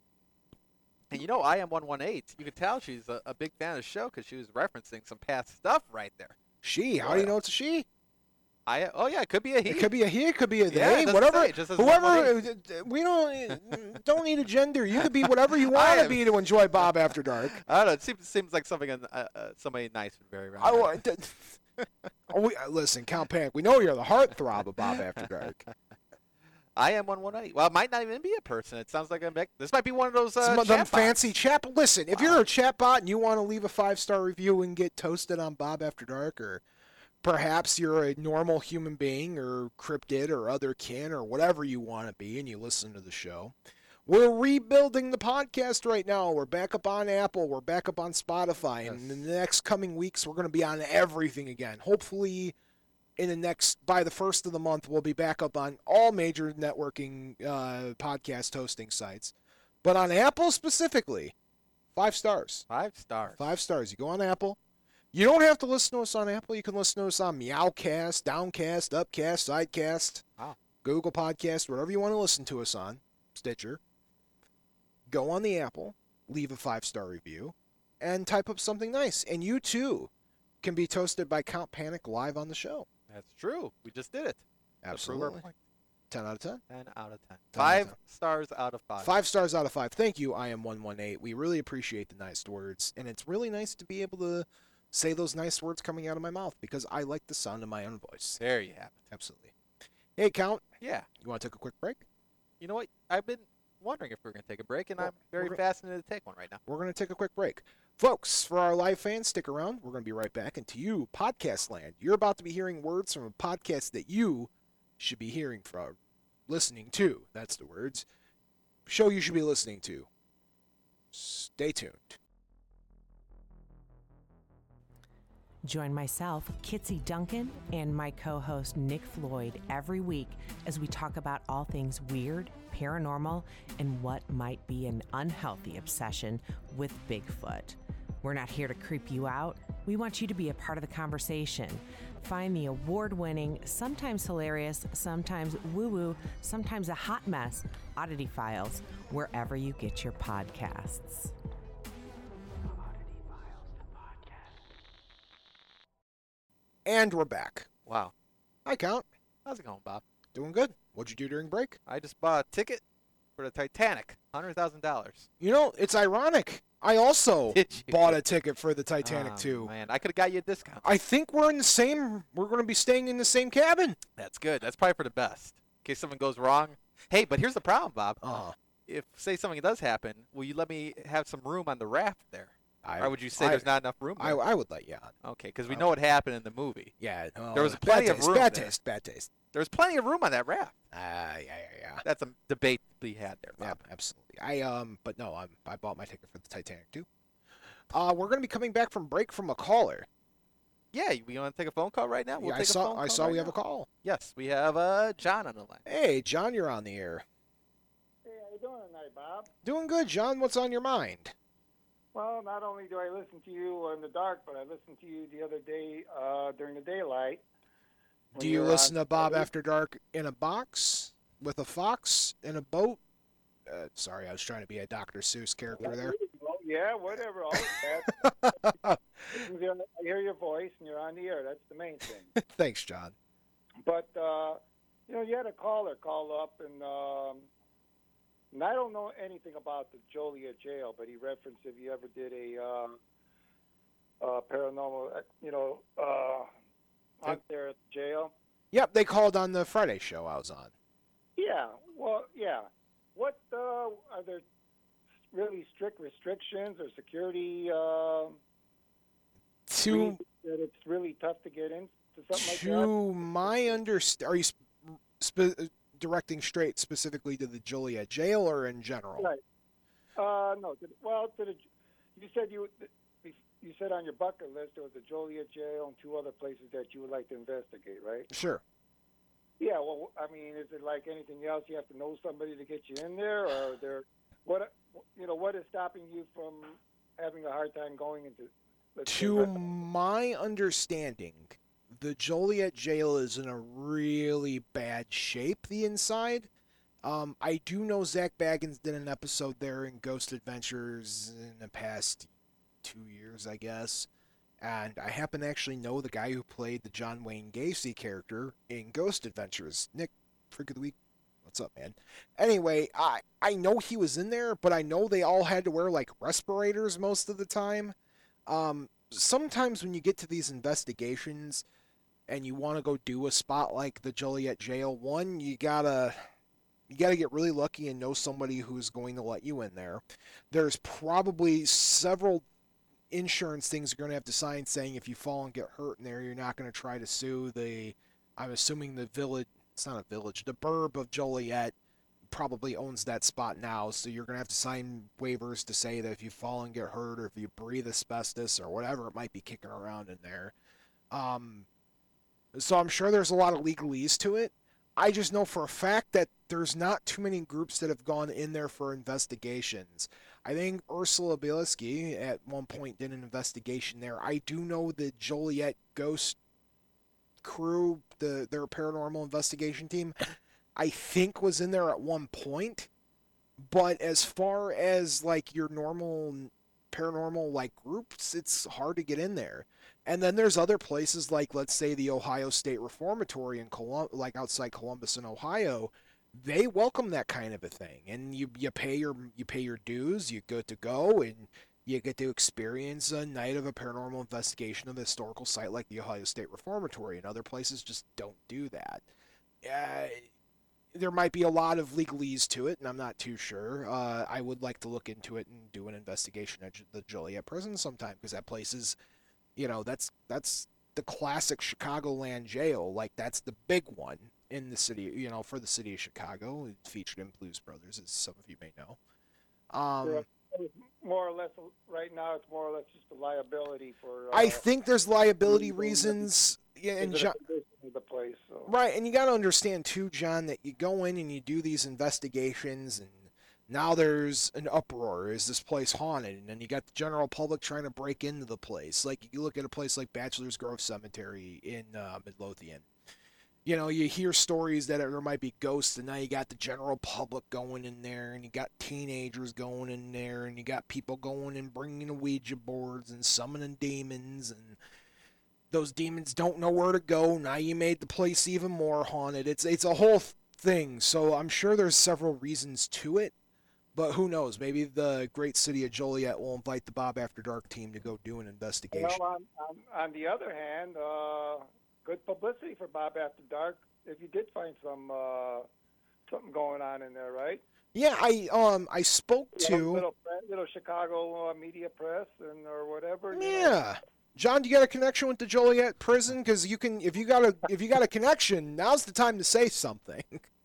Speaker 4: And you know, I am one one eight. You can tell she's a, a big fan of the show because she was referencing some past stuff right there.
Speaker 3: She. How do you know it's a she?
Speaker 4: I oh yeah, it could be a he.
Speaker 3: It could be a he. It could be a
Speaker 4: Yeah,
Speaker 3: they.
Speaker 4: it doesn't
Speaker 3: Whatever.
Speaker 4: say, it just says
Speaker 3: Whoever.
Speaker 4: one one
Speaker 3: We don't don't need a gender. You could be whatever you
Speaker 4: I
Speaker 3: want to
Speaker 4: am-
Speaker 3: be to enjoy Bob After Dark.
Speaker 4: I don't know. It seems seems like something uh, uh, somebody nice would very around.
Speaker 3: I,
Speaker 4: here.
Speaker 3: wa- d- oh, we, uh, listen, Count Panic. We know you're the heartthrob of Bob After Dark.
Speaker 4: I am one one eight. Well, it might not even be a person. It sounds like a mic- this might be one of those uh,
Speaker 3: Some of them
Speaker 4: chat
Speaker 3: fancy
Speaker 4: bots.
Speaker 3: chat. Listen, if
Speaker 4: Wow.
Speaker 3: you're a chat bot and you want to leave a five star review and get toasted on Bob After Dark, or perhaps you're a normal human being or cryptid or other kin or whatever you want to be and you listen to the show, we're rebuilding the podcast right now. We're back up on Apple. We're back up on Spotify. And
Speaker 4: Yes.
Speaker 3: in the next coming weeks, we're going to be on everything again. Hopefully, in the next, by the first of the month, we'll be back up on all major networking uh, podcast hosting sites. But on Apple specifically, five stars.
Speaker 4: Five stars.
Speaker 3: Five stars. You go on Apple. You don't have to listen to us on Apple. You can listen to us on Meowcast, Downcast, Upcast, Sidecast,
Speaker 4: Wow.
Speaker 3: Google Podcast, whatever you want to listen to us on, Stitcher. Go on the Apple, leave a five-star review, and type up something nice. And you, too, can be toasted by Count Panic live on the show.
Speaker 4: That's true. We just did it. To prove our
Speaker 3: Absolutely.
Speaker 4: point.
Speaker 3: ten out of ten.
Speaker 4: ten out of ten.
Speaker 3: ten out of
Speaker 4: Five
Speaker 3: ten.
Speaker 4: stars out of five.
Speaker 3: Five stars out of five. Thank you, I am one one eight. We really appreciate the nice words. And it's really nice to be able to say those nice words coming out of my mouth because I like the sound of my own voice.
Speaker 4: There you have it.
Speaker 3: Absolutely. Hey, Count,
Speaker 4: Yeah.
Speaker 3: you want to take a quick break?
Speaker 4: You know what? I've been wondering if we're going to take a break, and
Speaker 3: Well,
Speaker 4: I'm very
Speaker 3: we're go-
Speaker 4: fascinated to take one right now.
Speaker 3: We're going to take a quick break. Folks, for our live fans, stick around. We're going to be right back. And to you, podcast land, you're about to be hearing words from a podcast that you should be hearing from, listening to. That's the words. Show you should be listening to. Stay tuned.
Speaker 5: Join myself, Kitsy Duncan, and my co-host Nick Floyd every week as we talk about all things weird, paranormal, and what might be an unhealthy obsession with Bigfoot. We're not here to creep you out. We want you to be a part of the conversation. Find the award-winning, sometimes hilarious, sometimes woo-woo, sometimes a hot mess, Oddity Files, wherever you get your podcasts.
Speaker 3: And we're back.
Speaker 4: Wow.
Speaker 3: Hi, Count.
Speaker 4: How's it going, Bob?
Speaker 3: Doing good. What'd you do during break?
Speaker 4: I just bought a ticket for the Titanic. one hundred thousand dollars.
Speaker 3: You know, it's ironic. I also
Speaker 4: Did you?
Speaker 3: bought a ticket for the Titanic,
Speaker 4: Oh,
Speaker 3: too.
Speaker 4: Man, I could have got you a discount.
Speaker 3: I think we're in the same, we're going to be staying in the same cabin.
Speaker 4: That's good. That's probably for the best. In case something goes wrong. Hey, but here's the problem, Bob.
Speaker 3: Uh,
Speaker 4: If, say, something does happen, will you let me have some room on the raft there?
Speaker 3: I,
Speaker 4: Or would you say
Speaker 3: I,
Speaker 4: there's not enough room
Speaker 3: I,
Speaker 4: there?
Speaker 3: I would let you on.
Speaker 4: Okay, because we
Speaker 3: I
Speaker 4: know what happened in the movie.
Speaker 3: Yeah, no,
Speaker 4: There was
Speaker 3: bad
Speaker 4: plenty of
Speaker 3: taste,
Speaker 4: room
Speaker 3: Bad
Speaker 4: there.
Speaker 3: taste, bad taste.
Speaker 4: There's plenty of room on that raft.
Speaker 3: Ah, yeah, yeah, yeah.
Speaker 4: That's a debate to be had there,
Speaker 3: Yeah,
Speaker 4: Bob.
Speaker 3: absolutely. I um, but no, I'm, I bought my ticket for the Titanic too. Uh, we're gonna be coming back from break from a caller.
Speaker 4: Yeah, we want to take a phone call right now? We'll
Speaker 3: Yeah, I
Speaker 4: take a
Speaker 3: saw,
Speaker 4: phone
Speaker 3: I
Speaker 4: call
Speaker 3: saw
Speaker 4: right
Speaker 3: we have
Speaker 4: now.
Speaker 3: a call.
Speaker 4: Yes, we have uh, John on the line.
Speaker 3: Hey, John, you're on the air.
Speaker 6: Hey, how you doing tonight, Bob?
Speaker 3: Doing good, John. What's on your mind?
Speaker 6: Well, not only do I listen to you in the dark, but I listened to you the other day uh, during the daylight. when
Speaker 3: Do you
Speaker 6: were
Speaker 3: listen
Speaker 6: on
Speaker 3: to Bob
Speaker 6: Friday.
Speaker 3: After Dark in a box with a fox in a boat? Uh, sorry, I was trying to be a Doctor Seuss character there.
Speaker 6: Oh, yeah, whatever. All that. I hear your voice, and you're on the air. That's the main thing.
Speaker 3: Thanks, John.
Speaker 6: But, uh, you know, you had a caller call up, and, um, and I don't know anything about the Joliet jail, but he referenced if you ever did a uh, uh, paranormal, uh, you know, uh, hunt there at the jail.
Speaker 3: Yep, they called on the Friday show I was on.
Speaker 6: Yeah, well, yeah. What uh, are there really strict restrictions or security uh,
Speaker 3: To
Speaker 6: reasons that it's really tough to get into something like that?
Speaker 3: to my understand, are you sp- sp- directing straight specifically to the Joliet jail or in general?
Speaker 6: Right. Uh, no. To, well, to the, you said you you said on your bucket list there was the Joliet jail and two other places that you would like to investigate, right?
Speaker 3: Sure.
Speaker 6: Yeah. Well, I mean, is it like anything else? You have to know somebody to get you in there, or there? What you know? What is stopping you from having a hard time going into let's say,
Speaker 3: To
Speaker 6: right-
Speaker 3: my understanding, the Joliet jail is in a really bad shape, the inside. Um, I do know Zach Baggins did an episode there in Ghost Adventures in the past two years, I guess. And I happen to actually know the guy who played the John Wayne Gacy character in Ghost Adventures. Nick, Freak of the Week, what's up, man? Anyway, I, I know he was in there, but I know they all had to wear, like, respirators most of the time. Um, sometimes when you get to these investigations and you want to go do a spot like the Joliet jail, one, you gotta... You got to get really lucky and know somebody who's going to let you in there. There's probably several insurance things you're going to have to sign saying if you fall and get hurt in there, you're not going to try to sue the, I'm assuming the village, it's not a village, the burb of Joliet probably owns that spot now, so you're going to have to sign waivers to say that if you fall and get hurt or if you breathe asbestos or whatever it might be kicking around in there. Um, so I'm sure there's a lot of legalese to it. I just know for a fact that there's not too many groups that have gone in there for investigations. I think Ursula Bielski at one point did an investigation there. I do know the Joliet Ghost crew, the their paranormal investigation team, I think was in there at one point. But as far as like your normal paranormal like groups, it's hard to get in there. And then there's other places like, let's say, the Ohio State Reformatory in Colum- like outside Columbus in Ohio. They welcome that kind of a thing, and you you pay your you pay your dues. You get to go, and you get to experience a night of a paranormal investigation of a historical site like the Ohio State Reformatory. And other places just don't do that. Uh, there might be a lot of legalese to it, and I'm not too sure. Uh, I would like to look into it and do an investigation at the Joliet prison sometime, because that place is, you know, that's that's the classic Chicagoland jail. Like, that's the big one in the city, you know, for the city of Chicago. It's featured in Blues Brothers, as some of you may know. Um,
Speaker 6: Yeah, more or less, right now, it's more or less just a liability for. Uh,
Speaker 3: I think there's liability reasons. Yeah, and
Speaker 6: the
Speaker 3: John,
Speaker 6: condition of the place. So.
Speaker 3: right, and you got to understand too, John, that you go in and you do these investigations, and now there's an uproar. Is this place haunted? And then you got the general public trying to break into the place. Like, you look at a place like Bachelor's Grove Cemetery in uh, Midlothian. You know, you hear stories that there might be ghosts, and now you got the general public going in there, and you got teenagers going in there, and you got people going and bringing Ouija boards and summoning demons, and those demons don't know where to go. Now you made the place even more haunted. It's it's a whole thing. So I'm sure there's several reasons to it, but who knows? Maybe the great city of Joliet will invite the Bob After Dark team to go do an investigation.
Speaker 6: Well, on, on, on the other hand, uh, good publicity for Bob After Dark if you did find some uh, something going on in there, right?
Speaker 3: Yeah, I um I spoke
Speaker 6: You know,
Speaker 3: to
Speaker 6: little little Chicago uh, media press and or whatever. you know.
Speaker 3: yeah. John, do you got a connection with the Joliet prison? Because you can, if you got a if you got a connection, now's the time to say something.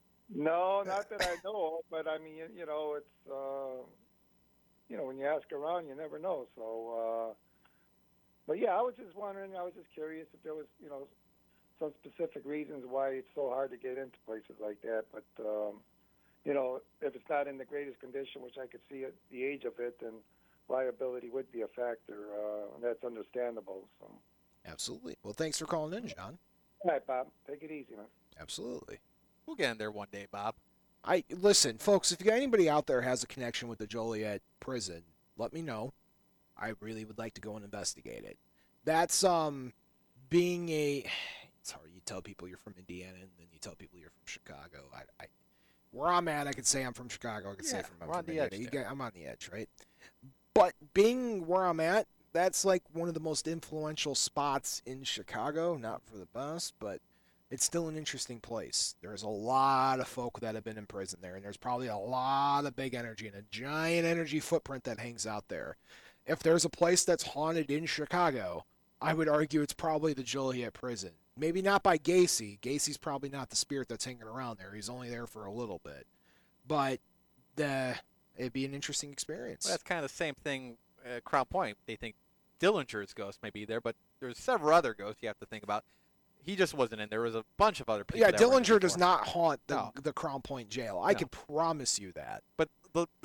Speaker 6: No, not that I know of, but I mean, you, you know, it's uh, you know, when you ask around, you never know. So, uh, but yeah, I was just wondering. I was just curious if there was, you know, some specific reasons why it's so hard to get into places like that. But um, you know, if it's not in the greatest condition, which I could see at the age of it, then liability would be a factor. Uh, and that's understandable. So,
Speaker 3: Absolutely. Well, thanks for calling in, John.
Speaker 6: all right, Bob, take it easy, man.
Speaker 3: Absolutely.
Speaker 4: We'll get in there one day, Bob.
Speaker 3: I listen, folks. If you got anybody out there has a connection with the Joliet prison, let me know. I really would like to go and investigate it. That's um, being a. It's hard. You tell people you're from Indiana, and then you tell people you're from Chicago. I, I where I'm at, I could say I'm from Chicago. I could say
Speaker 4: Yeah,
Speaker 3: from, I'm
Speaker 4: we're on
Speaker 3: from
Speaker 4: the
Speaker 3: Indiana.
Speaker 4: edge
Speaker 3: You
Speaker 4: there.
Speaker 3: get- I'm on the edge, right? But being where I'm at, that's like one of the most influential spots in Chicago. Not for the best, but it's still an interesting place. There's a lot of folk that have been in prison there, and there's probably a lot of big energy and a giant energy footprint that hangs out there. If there's a place that's haunted in Chicago, I would argue it's probably the Joliet prison. Maybe not by Gacy. Gacy's probably not the spirit that's hanging around there. He's only there for a little bit. But the it'd be an interesting experience.
Speaker 4: Well, that's kind of the same thing at Crown Point. They think Dillinger's ghost may be there, but there's several other ghosts you have to think about. He just wasn't in there. There was a bunch of other people.
Speaker 3: Yeah,
Speaker 4: that were in
Speaker 3: Dillinger does
Speaker 4: before.
Speaker 3: not haunt the,
Speaker 4: No.
Speaker 3: the Crown Point jail. I
Speaker 4: No.
Speaker 3: can promise you that.
Speaker 4: But the, the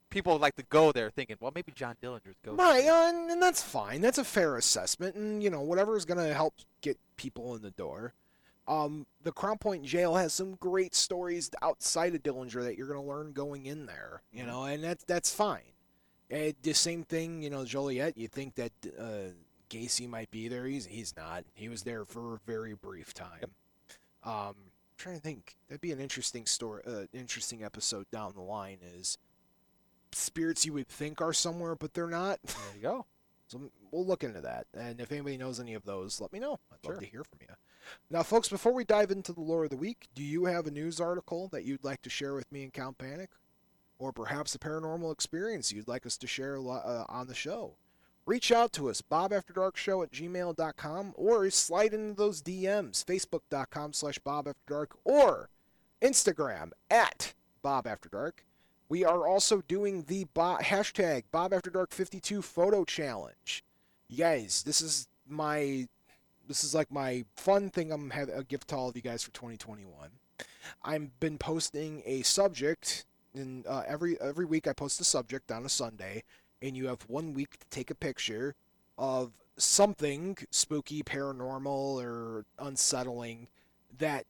Speaker 4: people like to go there thinking, well, maybe John Dillinger's go.
Speaker 3: Right, uh, and that's fine. That's a fair assessment, and you know whatever is going to help get people in the door. Um, the Crown Point Jail has some great stories outside of Dillinger that you're going to learn going in there, you know, and that's that's fine. And the same thing, you know, Joliet. You think that uh, Gacy might be there? He's he's not. He was there for a very brief time. Um, I'm trying to think. That'd be an interesting story. Uh, interesting episode down the line is spirits you would think are somewhere, but they're not.
Speaker 4: There you go.
Speaker 3: So we'll look into that. And if anybody knows any of those, let me know. I'd
Speaker 4: Sure.
Speaker 3: love to hear from you. Now, folks, before we dive into the lore of the week, do you have a news article that you'd like to share with me and Count Panic? Or perhaps a paranormal experience you'd like us to share uh, on the show? Reach out to us, bob after dark show at gmail dot com, or slide into those D Ms, facebook.com slash bobafterdark, or Instagram at bobafterdark. We are also doing the bo- hashtag bobafterdark fifty-two photo challenge. You guys, this is my... This is like my fun thing I'm have a gift to all of you guys for twenty twenty-one. I've been posting a subject, and uh, every every week I post a subject on a Sunday, and you have one week to take a picture of something spooky, paranormal, or unsettling that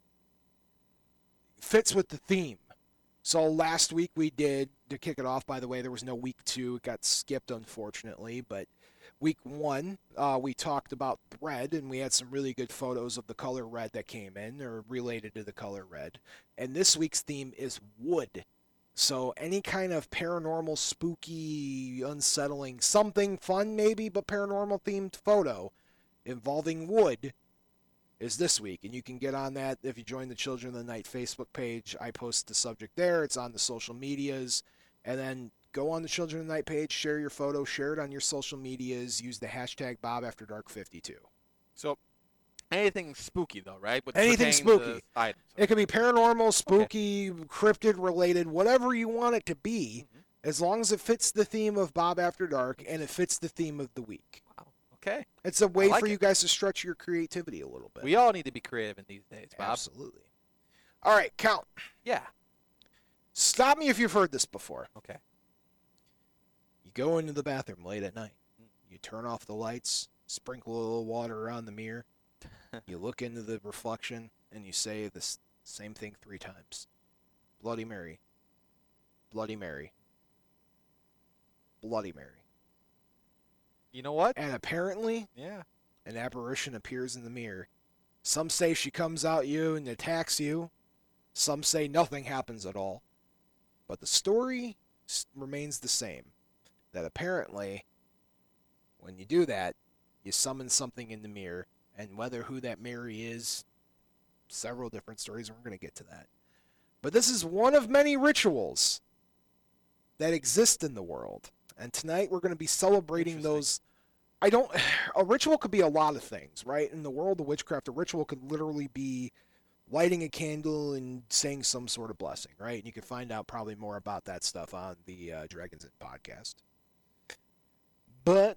Speaker 3: fits with the theme. So last week we did, to kick it off, by the way, there was no week two. It got skipped, unfortunately, but week one, uh, we talked about red, and we had some really good photos of the color red that came in, or related to the color red. And this week's theme is wood. So any kind of paranormal, spooky, unsettling, something fun maybe, but paranormal-themed photo involving wood is this week. And you can get on that if you join the Children of the Night Facebook page. I post the subject there. It's on the social medias. And then go on the Children of the Night page, share your photo, share it on your social medias, use the hashtag bob after dark fifty-two.
Speaker 4: So anything spooky, though, right? With
Speaker 3: Anything
Speaker 4: pertaining to
Speaker 3: spooky.
Speaker 4: Items.
Speaker 3: It could be paranormal, spooky, cryptid related, whatever you want it to be,
Speaker 4: Mhm.
Speaker 3: as long as it fits the theme of Bob After Dark and it fits the theme of the week.
Speaker 4: Wow. Okay.
Speaker 3: It's a way
Speaker 4: like
Speaker 3: for
Speaker 4: it.
Speaker 3: you guys to stretch your creativity a little bit.
Speaker 4: We all need to be creative in these days, Bob.
Speaker 3: Absolutely. All right, Count.
Speaker 4: Yeah.
Speaker 3: Stop me if you've heard this before.
Speaker 4: Okay.
Speaker 3: You go into the bathroom late at night. You turn off the lights, sprinkle a little water around the mirror. You look into the reflection, and you say the s- same thing three times. Bloody Mary. Bloody Mary. Bloody Mary.
Speaker 4: You know what?
Speaker 3: And apparently,
Speaker 4: Yeah.
Speaker 3: an apparition appears in the mirror. Some say she comes out you and attacks you. Some say nothing happens at all. But the story s- remains the same. That apparently, when you do that, you summon something in the mirror. And whether who that Mary is, several different stories, and we're going to get to that. But this is one of many rituals that exist in the world. And tonight we're going to be celebrating
Speaker 4: Interesting.
Speaker 3: those. I don't. A ritual could be a lot of things, right? In the world of witchcraft, a ritual could literally be lighting a candle and saying some sort of blessing, right? And you can find out probably more about that stuff on the uh, Dragons Den podcast. But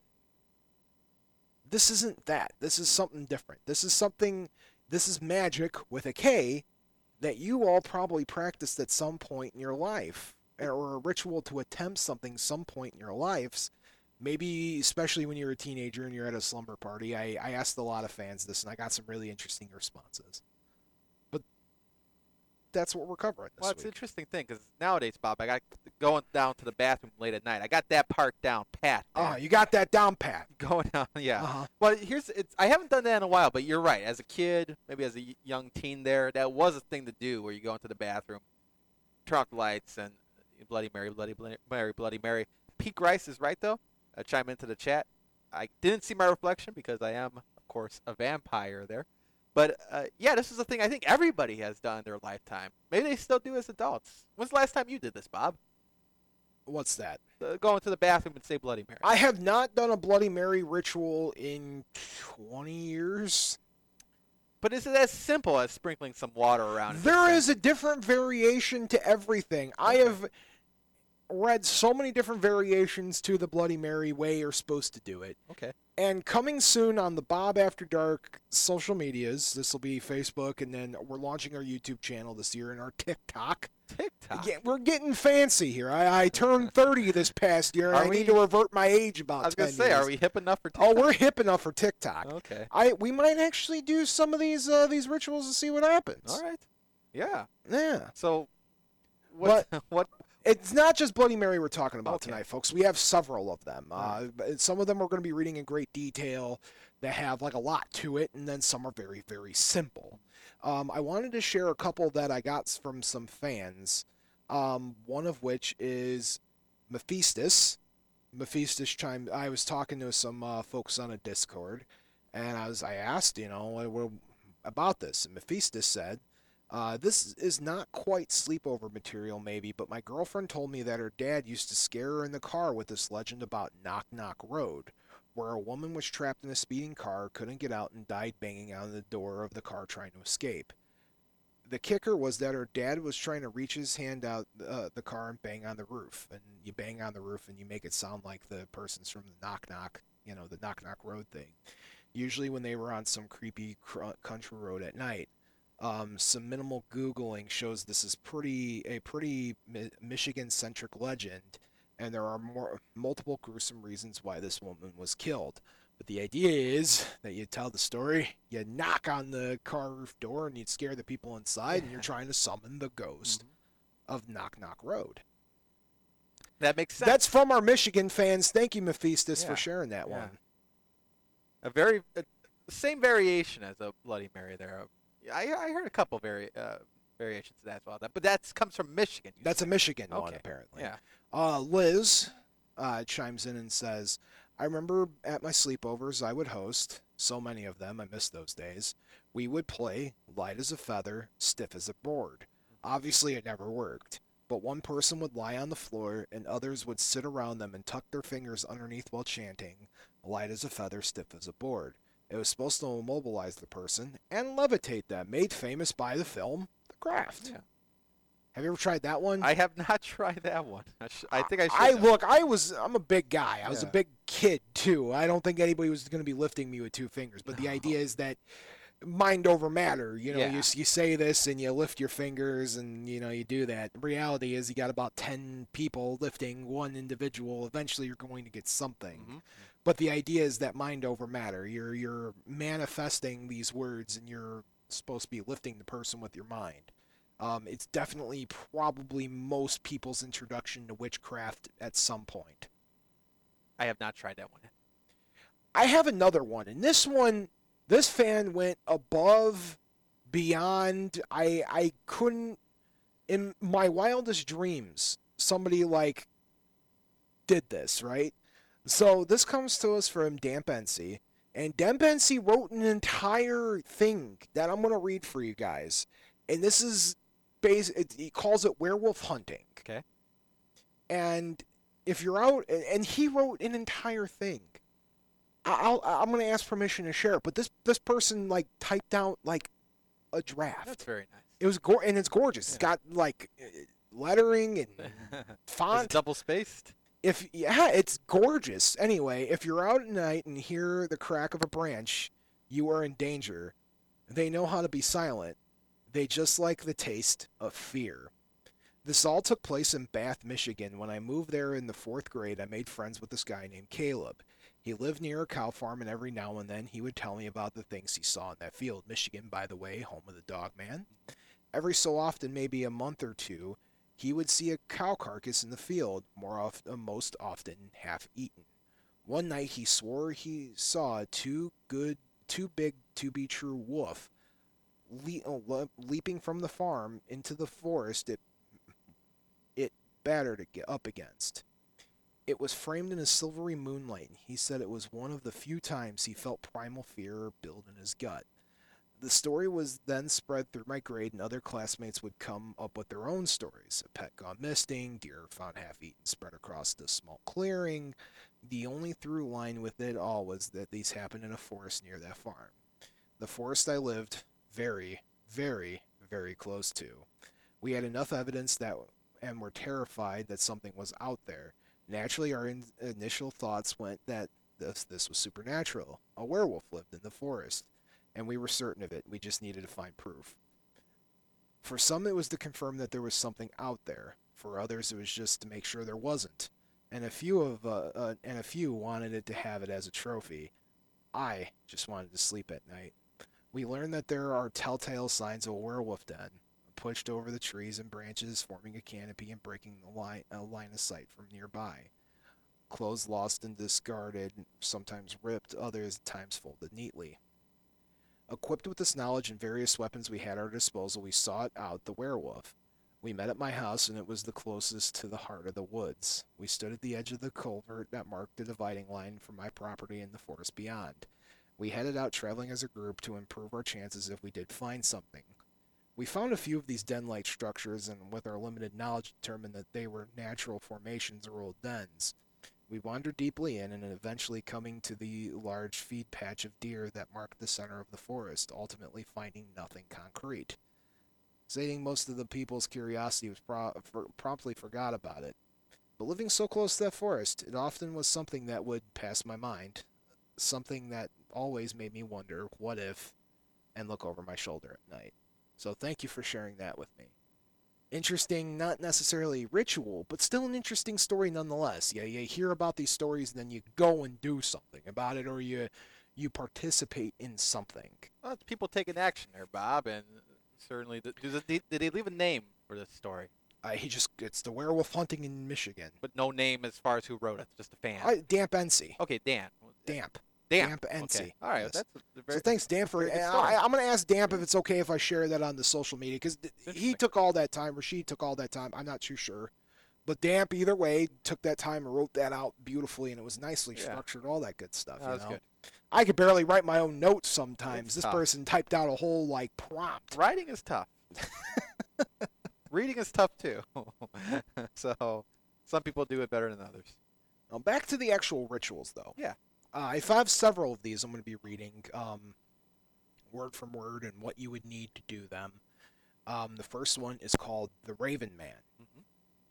Speaker 3: this isn't that. This is something different. This is something. This is magic with a K that you all probably practiced at some point in your life, or a ritual to attempt something some point in your lives. Maybe, especially when you're a teenager and you're at a slumber party. I, I asked a lot of fans this, and I got some really interesting responses. But that's what we're covering this
Speaker 4: Well, it's an
Speaker 3: week.
Speaker 4: interesting thing because nowadays, Bob, I got going down to the bathroom late at night. I got that part down pat.
Speaker 3: Oh,
Speaker 4: there.
Speaker 3: you got that down pat.
Speaker 4: Going down, yeah.
Speaker 3: Uh-huh.
Speaker 4: Well, here's it's. I haven't done that in a while, but you're right. As a kid, maybe as a y- young teen, there that was a thing to do where you go into the bathroom, turn off the lights, and Bloody Mary, Bloody Bloody Mary, Bloody Mary. Pete Rice is right though. Uh, chime into the chat. I didn't see my reflection because I am, of course, a vampire there. But uh, yeah, this is a thing I think everybody has done in their lifetime. Maybe they still do as adults. When's the last time you did this, Bob?
Speaker 3: What's that?
Speaker 4: Uh, go into the bathroom and say Bloody Mary.
Speaker 3: I have not done a Bloody Mary ritual in twenty years.
Speaker 4: But is it as simple as sprinkling some water around? and
Speaker 3: There
Speaker 4: just
Speaker 3: is a different variation to everything. I have read so many different variations to the Bloody Mary way you're supposed to do it.
Speaker 4: saying- Okay.
Speaker 3: And coming soon on the Bob After Dark social medias, this will be Facebook, and then we're launching our YouTube channel this year and our TikTok.
Speaker 4: TikTok.
Speaker 3: Yeah, we're getting fancy here. I, I turned thirty this past year, and
Speaker 4: Are
Speaker 3: I
Speaker 4: we-
Speaker 3: need to revert my age about
Speaker 4: I was
Speaker 3: ten
Speaker 4: gonna say,
Speaker 3: years.
Speaker 4: are we hip enough for TikTok?
Speaker 3: Oh, we're hip enough for TikTok.
Speaker 4: Okay.
Speaker 3: I we might actually do some of these uh, these rituals and see what happens.
Speaker 4: All right. Yeah.
Speaker 3: Yeah.
Speaker 4: So, what? what?
Speaker 3: It's not just Bloody Mary we're talking about
Speaker 4: Okay.
Speaker 3: tonight, folks. We have several of them. Uh, but some of them we're going to be reading in great detail that have like a lot to it, and then some are very, very simple. Um, I wanted to share a couple that I got from some fans, um, one of which is Mephistus. Mephistus chimed. I was talking to some uh, folks on a Discord, and I was I asked, you know, what- what about this, and Mephistus said, Uh, this is not quite sleepover material, maybe, but my girlfriend told me that her dad used to scare her in the car with this legend about Knock Knock Road, where a woman was trapped in a speeding car, couldn't get out, and died banging on the door of the car trying to escape. The kicker was that her dad was trying to reach his hand out uh, the car and bang on the roof. And you bang on the roof and you make it sound like the person's from the Knock Knock, you know, the Knock Knock Road thing. Usually when they were on some creepy cr- country road at night. Um, some minimal Googling shows this is pretty a pretty mi- Michigan-centric legend, and there are more multiple gruesome reasons why this woman was killed. But the idea is that you tell the story, you knock on the car roof door, and you'd scare the people inside, and you're trying to summon the ghost of Knock Knock Road.
Speaker 4: That makes sense.
Speaker 3: That's from our Michigan fans. Thank you, Mephistus,
Speaker 4: Yeah.
Speaker 3: for sharing that
Speaker 4: Yeah.
Speaker 3: one.
Speaker 4: a very uh, same variation as a Bloody Mary there. I I heard a couple vari- uh, variations of that as well. That, but that comes from Michigan. you
Speaker 3: That's a
Speaker 4: said.
Speaker 3: Michigan one,
Speaker 4: Okay.
Speaker 3: apparently.
Speaker 4: Yeah.
Speaker 3: Uh, Liz uh, chimes in and says, I remember at my sleepovers I would host, so many of them, I miss those days, we would play light as a feather, stiff as a board. Obviously it never worked, but one person would lie on the floor and others would sit around them and tuck their fingers underneath while chanting, light as a feather, stiff as a board. It was supposed to immobilize the person and levitate them, made famous by the film The Craft.
Speaker 4: Yeah.
Speaker 3: Have you ever tried that one?
Speaker 4: I have not tried that one. I, sh- I think I should.
Speaker 3: I
Speaker 4: have.
Speaker 3: look. I was. I'm a big guy. I was a
Speaker 4: Yeah.
Speaker 3: big kid too. I don't think anybody was going to be lifting me with two fingers. But the
Speaker 4: No.
Speaker 3: idea is that mind over matter. You know,
Speaker 4: Yeah.
Speaker 3: you you say this and you lift your fingers and you know you do that. The reality is you got about ten people lifting one individual. Eventually, you're going to get something.
Speaker 4: Mhm.
Speaker 3: But the idea is that mind over matter. You're you're manifesting these words and you're supposed to be lifting the person with your mind. Um, it's definitely probably most people's introduction to witchcraft at some point.
Speaker 4: I have not tried that one.
Speaker 3: I have another one, and this one, this fan went above, beyond. I I couldn't, in my wildest dreams, somebody like did this, right? So this comes to us from Dampency, and Dampency wrote an entire thing that I'm gonna read for you guys, and this is base. It, he calls it werewolf hunting.
Speaker 4: Okay.
Speaker 3: And if you're out, and he wrote an entire thing. I'll, I'm gonna ask permission to share it, but this this person like typed out like a draft.
Speaker 4: That's very nice.
Speaker 3: It was go- and it's gorgeous. It's got like uh, lettering and
Speaker 4: Is it
Speaker 3: font.
Speaker 4: double spaced?
Speaker 3: If yeah, it's gorgeous. Anyway, if you're out at night and hear the crack of a branch, you are in danger. They know how to be silent. They just like the taste of fear. This all took place in Bath, Michigan. When I moved there in the fourth grade, I made friends with this guy named Caleb. He lived near a cow farm, and every now and then he would tell me about the things he saw in that field. Michigan, by the way, home of the dog man. Every so often, maybe a month or two, he would see a cow carcass in the field, more often, most often half-eaten. One night he swore he saw a too good, too big to be true wolf le- uh, le- leaping from the farm into the forest it, it battered to get up against. It was framed in a silvery moonlight, and he said it was one of the few times he felt primal fear build in his gut. The story was then spread through my grade, and other classmates would come up with their own stories. A pet gone missing, deer found half-eaten spread across the small clearing. The only through line with it all was that these happened in a forest near that farm. The forest I lived very, very, very close to. We had enough evidence that, and were terrified that something was out there. Naturally, our in- initial thoughts went that this. This was supernatural. A werewolf lived in the forest, and we were certain of it. We just needed to find proof. For some, it was to confirm that there was something out there. For others, it was just to make sure there wasn't. And a few of uh, uh, and a few wanted it to have it as a trophy. I just wanted to sleep at night. We learned that there are telltale signs of a werewolf den, pushed over the trees and branches, forming a canopy and breaking the line, uh, line of sight from nearby. Clothes lost and discarded, sometimes ripped, others times folded neatly. Equipped with this knowledge and various weapons we had at our disposal, we sought out the werewolf. We met at my house, and it was the closest to the heart of the woods. We stood at the edge of the culvert that marked the dividing line from my property and the forest beyond. We headed out traveling as a group to improve our chances if we did find something. We found a few of these den-like structures, and with our limited knowledge determined that they were natural formations or old dens. We wandered deeply in, and eventually coming to the large feed patch of deer that marked the center of the forest, ultimately finding nothing concrete. Sating most of the people's curiosity was pro- for, promptly forgot about it. But living so close to that forest, it often was something that would pass my mind, something that always made me wonder, what if, and look over my shoulder at night. So thank you for sharing that with me. Interesting, not necessarily ritual, but still an interesting story nonetheless. Yeah, you hear about these stories and then you go and do something about it, or you you participate in something.
Speaker 4: Well, it's people taking action there, Bob, and certainly, the, do the, did they leave a name for this story?
Speaker 3: Uh, he just, it's the werewolf hunting in Michigan.
Speaker 4: But no name as far as who wrote it, just a fan.
Speaker 3: Uh, Damp N C.
Speaker 4: Okay, Dan.
Speaker 3: Damp.
Speaker 4: Damp.
Speaker 3: Damp N C.
Speaker 4: Okay. All right,
Speaker 3: Yes.
Speaker 4: that's a very,
Speaker 3: So thanks, Damp, for.
Speaker 4: very good
Speaker 3: I,
Speaker 4: story.
Speaker 3: I'm going to ask Damp if it's okay if I share that on the social media, because he
Speaker 4: Interesting.
Speaker 3: took all that time, or she took all that time. I'm not too sure. But Damp, either way, took that time and wrote that out beautifully, and it was nicely
Speaker 4: Yeah.
Speaker 3: structured, all that good stuff.
Speaker 4: That
Speaker 3: you
Speaker 4: was
Speaker 3: know?
Speaker 4: good.
Speaker 3: I could barely write my own notes sometimes.
Speaker 4: It's
Speaker 3: this
Speaker 4: tough.
Speaker 3: person typed out a whole, like, prompt.
Speaker 4: Writing is tough. Reading is tough too. So some people do it better than others.
Speaker 3: Now, back to the actual rituals, though.
Speaker 4: Yeah.
Speaker 3: Uh, I have several of these I'm going to be reading um, word from word and what you would need to do them. Um, the first one is called The Raven Man.
Speaker 4: Mhm.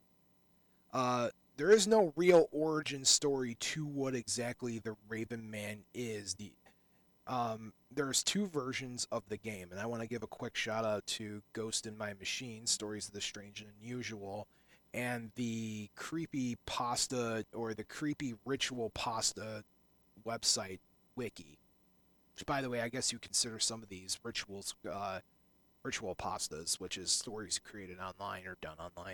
Speaker 3: Uh, there is no real origin story to what exactly the Raven Man is. The um, there's two versions of the game, and I want to give a quick shout out to Ghost in My Machine, Stories of the Strange and Unusual, and the Creepy Pasta or the Creepy Ritual Pasta website wiki. Which, by the way, I guess you consider some of these rituals uh, ritual pastas, which is stories created online or done online.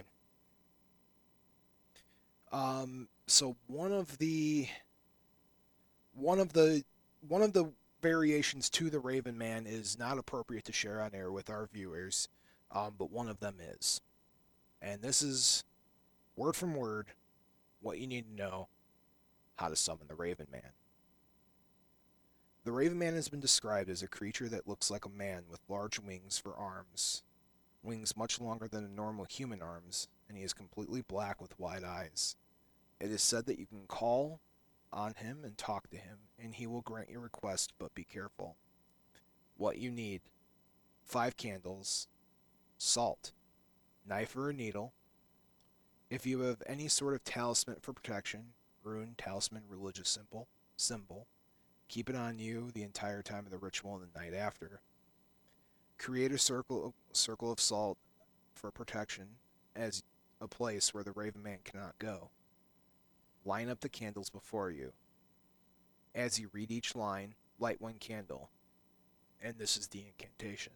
Speaker 3: Um, so one of the one of the one of the variations to the Raven Man is not appropriate to share on air with our viewers, um, but one of them is, and this is word from word what you need to know how to summon the Raven Man. The Raven Man has been described as a creature that looks like a man with large wings for arms, wings much longer than a normal human arms, and he is completely black with wide eyes. It is said that you can call on him and talk to him, and he will grant your request, but be careful. What you need: five candles, salt, knife or a needle. If you have any sort of talisman for protection, rune, talisman, religious symbol, symbol, keep it on you the entire time of the ritual and the night after. Create a circle, circle of salt for protection as a place where the Raven Man cannot go. Line up the candles before you. As you read each line, light one candle. And this is the incantation.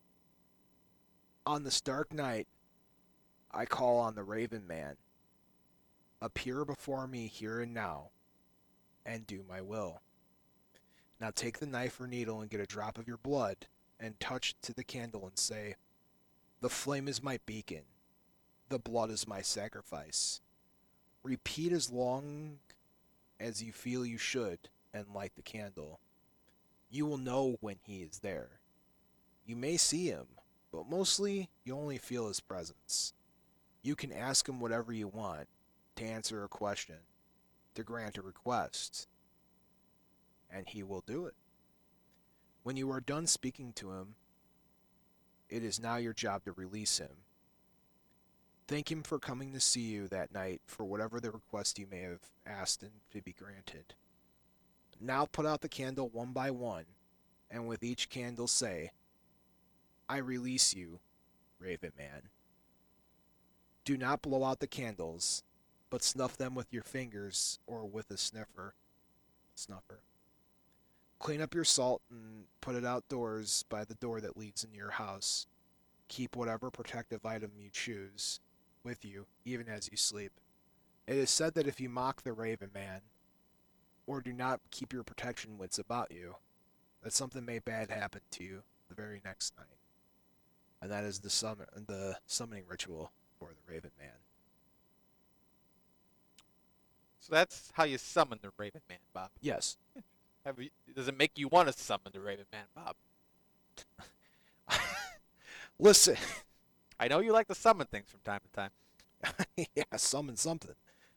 Speaker 3: On this dark night, I call on the Raven Man. Appear before me here and now, and do my will. Now take the knife or needle and get a drop of your blood, and touch it to the candle and say, "The flame is my beacon. The blood is my sacrifice." Repeat as long as you feel you should, and light the candle. You will know when he is there. You may see him, but mostly you only feel his presence. You can ask him whatever you want, to answer a question, to grant a request, and he will do it. When you are done speaking to him, it is now your job to release him. Thank him for coming to see you that night for whatever the request you may have asked and to be granted. Now put out the candle one by one, and with each candle say, I release you, Raven Man. Do not blow out the candles, but snuff them with your fingers or with a sniffer. Snuffer. Clean up your salt and put it outdoors by the door that leads into your house. Keep whatever protective item you choose with you, even as you sleep. It is said that if you mock the Raven Man, or do not keep your protection wits about you, that something may bad happen to you the very next night. And that is the summon, the summoning ritual for the Raven Man.
Speaker 4: So that's how you summon the Raven Man, Bob.
Speaker 3: Yes.
Speaker 4: Have you, does it make you want to summon the Raven Man, Bob?
Speaker 3: Listen.
Speaker 4: I know you like to summon things from time to time.
Speaker 3: Yeah, summon something.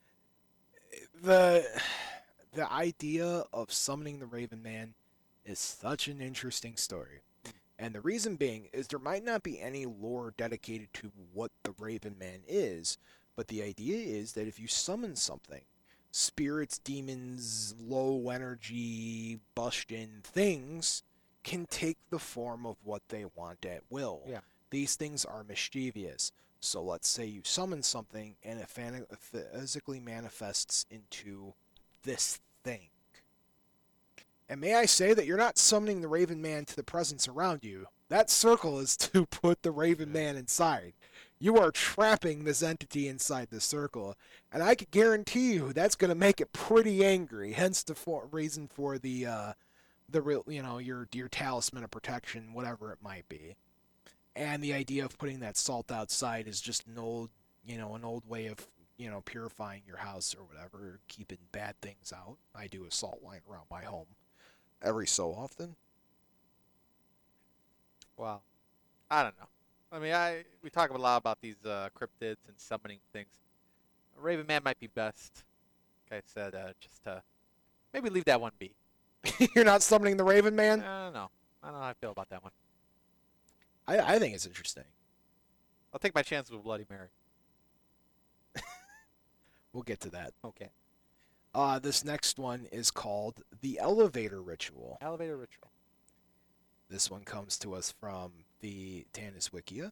Speaker 3: The the idea of summoning the Raven Man is such an interesting story. And the reason being is there might not be any lore dedicated to what the Raven Man is, but the idea is that if you summon something, spirits, demons, low energy, busted things can take the form of what they want at will.
Speaker 4: Yeah.
Speaker 3: These things are mischievous. So let's say you summon something and it fan- physically manifests into this thing. And may I say that you're not summoning the Raven Man to the presence around you. That circle is to put the Raven Man inside. You are trapping this entity inside the circle. And I can guarantee you that's going to make it pretty angry. Hence the for- reason for the, uh, the real, you know, your, your talisman of protection, whatever it might be. And the idea of putting that salt outside is just an old, you know, an old way of, you know, purifying your house or whatever, keeping bad things out. I do a salt line around my home every so often.
Speaker 4: Wow. I don't know. I mean, I we talk a lot about these uh, cryptids and summoning things. Raven Man might be best. Like I said, uh, just uh, maybe leave that one be.
Speaker 3: You're not summoning the Raven Man?
Speaker 4: I don't know. I don't know how I feel about that one.
Speaker 3: I, I think it's interesting.
Speaker 4: I'll take my chances with Bloody Mary.
Speaker 3: We'll get to that.
Speaker 4: Okay.
Speaker 3: Uh, this next one is called the Elevator Ritual.
Speaker 4: Elevator Ritual.
Speaker 3: This one comes to us from the Tanis Wikia.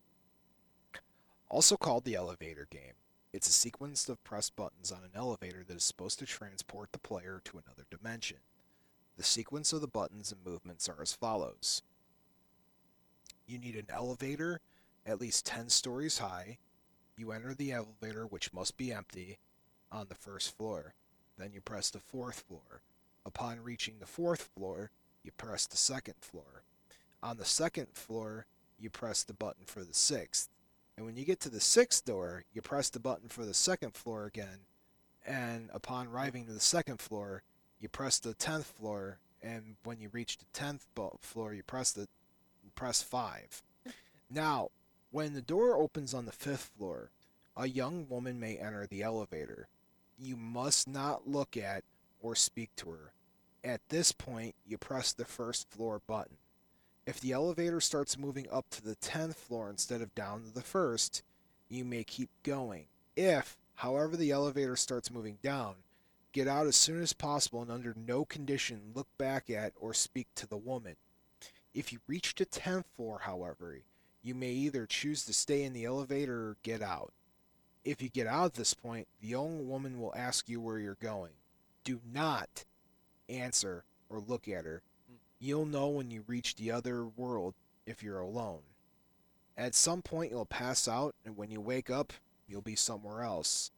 Speaker 3: Also called the Elevator Game. It's a sequence of press buttons on an elevator that is supposed to transport the player to another dimension. The sequence of the buttons and movements are as follows. You need an elevator at least ten stories high. You enter the elevator, which must be empty, on the first floor. Then you press the fourth floor. Upon reaching the fourth floor, you press the second floor. On the second floor, you press the button for the sixth. And when you get to the sixth door, you press the button for the second floor again. And upon arriving to the second floor, you press the tenth floor. And when you reach the tenth floor, you press the press five. Now, when the door opens on the fifth floor, a young woman may enter the elevator. You must not look at or speak to her. At this point, you press the first floor button. If the elevator starts moving up to the tenth floor instead of down to the first, you may keep going. If, however, the elevator starts moving down, get out as soon as possible and under no condition look back at or speak to the woman. If you reach the tenth floor, however, you may either choose to stay in the elevator or get out. If you get out at this point, the young woman will ask you where you're going. Do not answer or look at her. You'll know when you reach the other world if you're alone. At some point, you'll pass out, and when you wake up, you'll be somewhere else.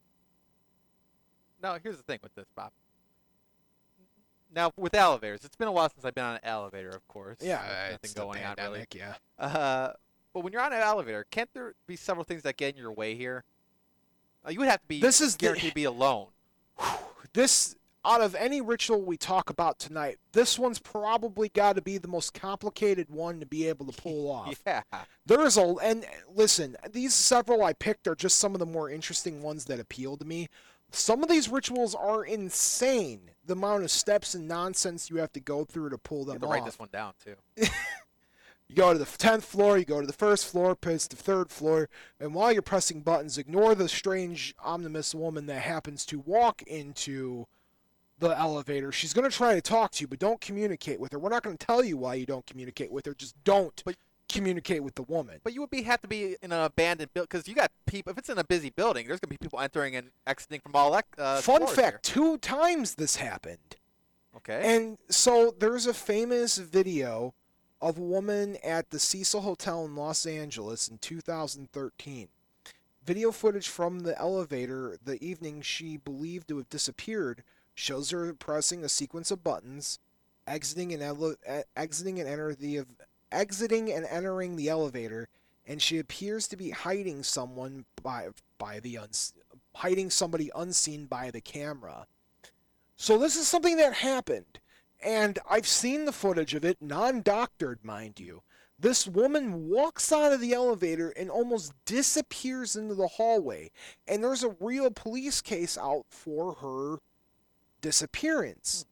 Speaker 4: Now, here's the thing with this, Bob. Now, with elevators, it's been a while since I've been on an elevator, of course.
Speaker 3: Yeah,
Speaker 4: There's nothing
Speaker 3: it's the
Speaker 4: going on, really.
Speaker 3: pandemic, yeah.
Speaker 4: Uh, but when you're on an elevator, can't there be several things that get in your way here? Uh, you would have to be
Speaker 3: This is the-
Speaker 4: guaranteed to be alone.
Speaker 3: This, out of any ritual we talk about tonight, this one's probably got to be the most complicated one to be able to pull off.
Speaker 4: Yeah.
Speaker 3: There's a, and listen, these several I picked are just some of the more interesting ones that appeal to me. Some of these rituals are insane, the amount of steps and nonsense you have to go through to pull
Speaker 4: You
Speaker 3: them
Speaker 4: have to
Speaker 3: off.
Speaker 4: write this one down, too.
Speaker 3: You go to the tenth floor, you go to the first floor, press the third floor, and while you're pressing buttons, ignore the strange omnibus woman that happens to walk into the elevator. She's going to try to talk to you, but don't communicate with her. We're not going to tell you why you don't communicate with her. Just don't
Speaker 4: But-
Speaker 3: communicate with the woman.
Speaker 4: But you would be have to be in an abandoned building because you got people. If it's in a busy building, there's gonna be people entering and exiting from all ec- uh,
Speaker 3: Fun
Speaker 4: floors
Speaker 3: fact, two times this happened.
Speaker 4: here. Okay.
Speaker 3: And so there's a famous video of a woman at the Cecil Hotel in Los Angeles in two thousand thirteen. Video footage from the elevator the evening she believed to have disappeared shows her pressing a sequence of buttons, exiting and ele- e- exiting and enter the exiting and entering the elevator, and she appears to be hiding someone by by the uns- hiding somebody unseen by the camera. So this is something that happened, and I've seen the footage of it, non-doctored, mind you. This woman walks out of the elevator and almost disappears into the hallway, and there's a real police case out for her disappearance.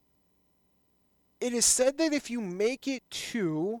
Speaker 3: It is said that if you make it to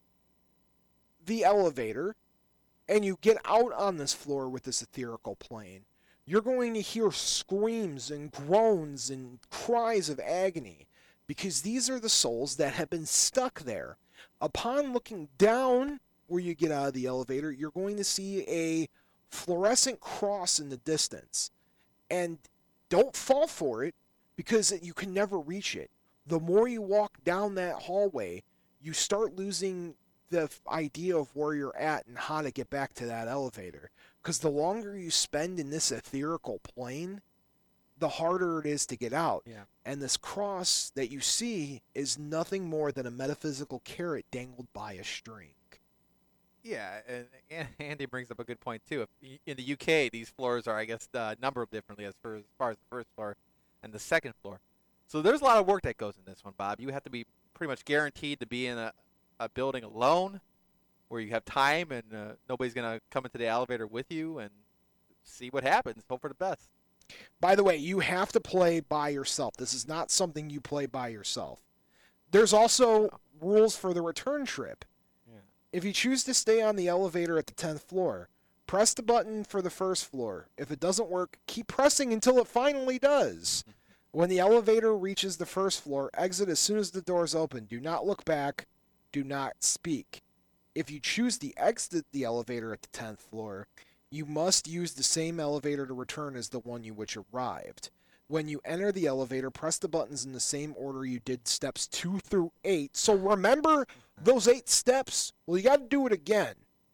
Speaker 3: the elevator and you get out on this floor with this etherical plane, you're going to hear screams and groans and cries of agony, because these are the souls that have been stuck there. Upon looking down where you get out of the elevator, you're going to see a fluorescent cross in the distance. And don't fall for it, because you can never reach it. The more you walk down that hallway, you start losing the idea of where you're at and how to get back to that elevator. Because the longer you spend in this etherical plane, the harder it is to get out.
Speaker 4: Yeah.
Speaker 3: And this cross that you see is nothing more than a metaphysical carrot dangled by a string.
Speaker 4: Yeah, and, and Andy brings up a good point too. If y- in the U K, these floors are, I guess, uh, numbered differently as far, as far as the first floor and the second floor. So there's a lot of work that goes in this one, Bob. You have to be pretty much guaranteed to be in a, a building alone, where you have time and uh, nobody's gonna come into the elevator with you, and see what happens. Hope for the best.
Speaker 3: By the way, you have to play by yourself. This is not something you play by yourself. There's also rules for the return trip.
Speaker 4: Yeah.
Speaker 3: If you choose to stay on the elevator at the tenth floor, press the button for the first floor. If it doesn't work, keep pressing until it finally does. When the elevator reaches the first floor, exit as soon as the doors open. Do not look back. Do not speak. If you choose to exit the elevator at the tenth floor, you must use the same elevator to return as the one you which arrived. When you enter the elevator, press the buttons in the same order you did steps two through eight. So remember those eight steps? Well, you got to do it again.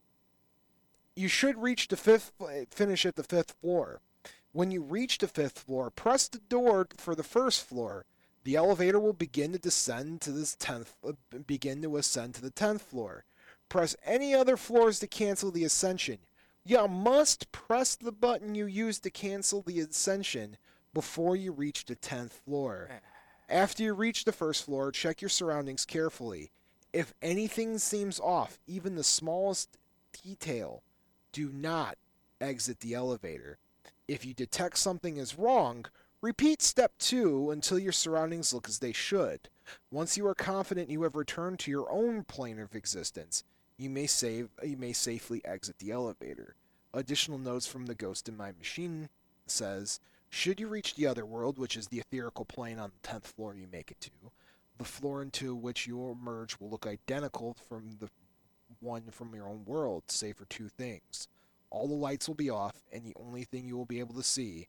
Speaker 3: You should reach the fifth, finish at the fifth floor. When you reach the fifth floor, press the door for the first floor. The elevator will begin to descend to this tenth, begin to ascend to the tenth floor. Press any other floors to cancel the ascension. You must press the button you used to cancel the ascension before you reach the tenth floor. After you reach the first floor, check your surroundings carefully. If anything seems off, even the smallest detail, do not exit the elevator. If you detect something is wrong, repeat step two until your surroundings look as they should. Once you are confident you have returned to your own plane of existence, you may save you may safely exit the elevator. Additional notes from the Ghost in My Machine says, should you reach the other world, which is the etherical plane on the tenth floor you make it to, the floor into which you will emerge will look identical from the one from your own world, save for two things. All the lights will be off, and the only thing you will be able to see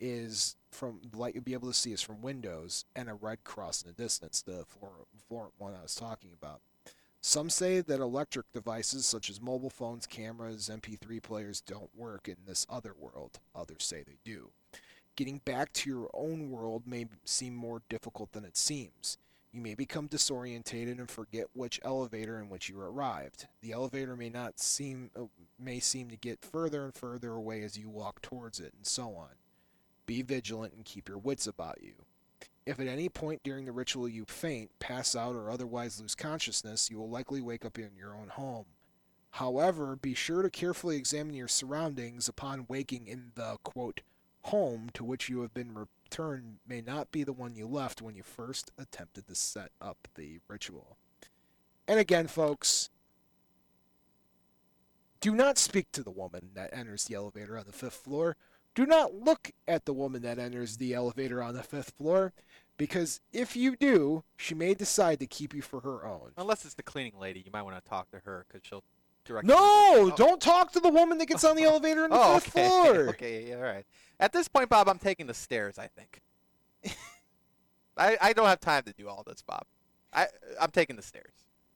Speaker 3: is from the light you'll be able to see is from windows and a red cross in the distance, the floor, floor one I was talking about. Some say that electric devices such as mobile phones, cameras, M P three players don't work in this other world. Others say they do. Getting back to your own world may seem more difficult than it seems. You may become disorientated and forget which elevator in which you arrived. The elevator may not seem may seem to get further and further away as you walk towards it, and so on. Be vigilant and keep your wits about you. If at any point during the ritual you faint, pass out, or otherwise lose consciousness, you will likely wake up in your own home. However, be sure to carefully examine your surroundings upon waking in the, quote, home to which you have been returned may not be the one you left when you first attempted to set up the ritual. And again, folks, do not speak to the woman that enters the elevator on the fifth floor. do not look at the woman that enters the elevator on the fifth floor, because if you do, she may decide to keep you for her own.
Speaker 4: Unless it's the cleaning lady, you might want to talk to her because she'll direct you.
Speaker 3: No,
Speaker 4: Oh.
Speaker 3: don't talk to the woman that gets on the elevator on the
Speaker 4: Oh,
Speaker 3: fifth
Speaker 4: okay.
Speaker 3: floor.
Speaker 4: Okay, yeah, all right. At this point, Bob, I'm taking the stairs, I think. I, I don't have time to do all this, Bob. I, I'm taking the stairs.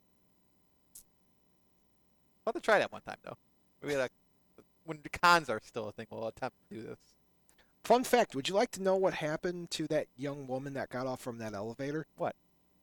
Speaker 4: I'll have to try that one time, though. Maybe like, when the cons are still a thing, we'll attempt to do this.
Speaker 3: Fun fact, would you like to know what happened to that young woman that got off from that elevator?
Speaker 4: What?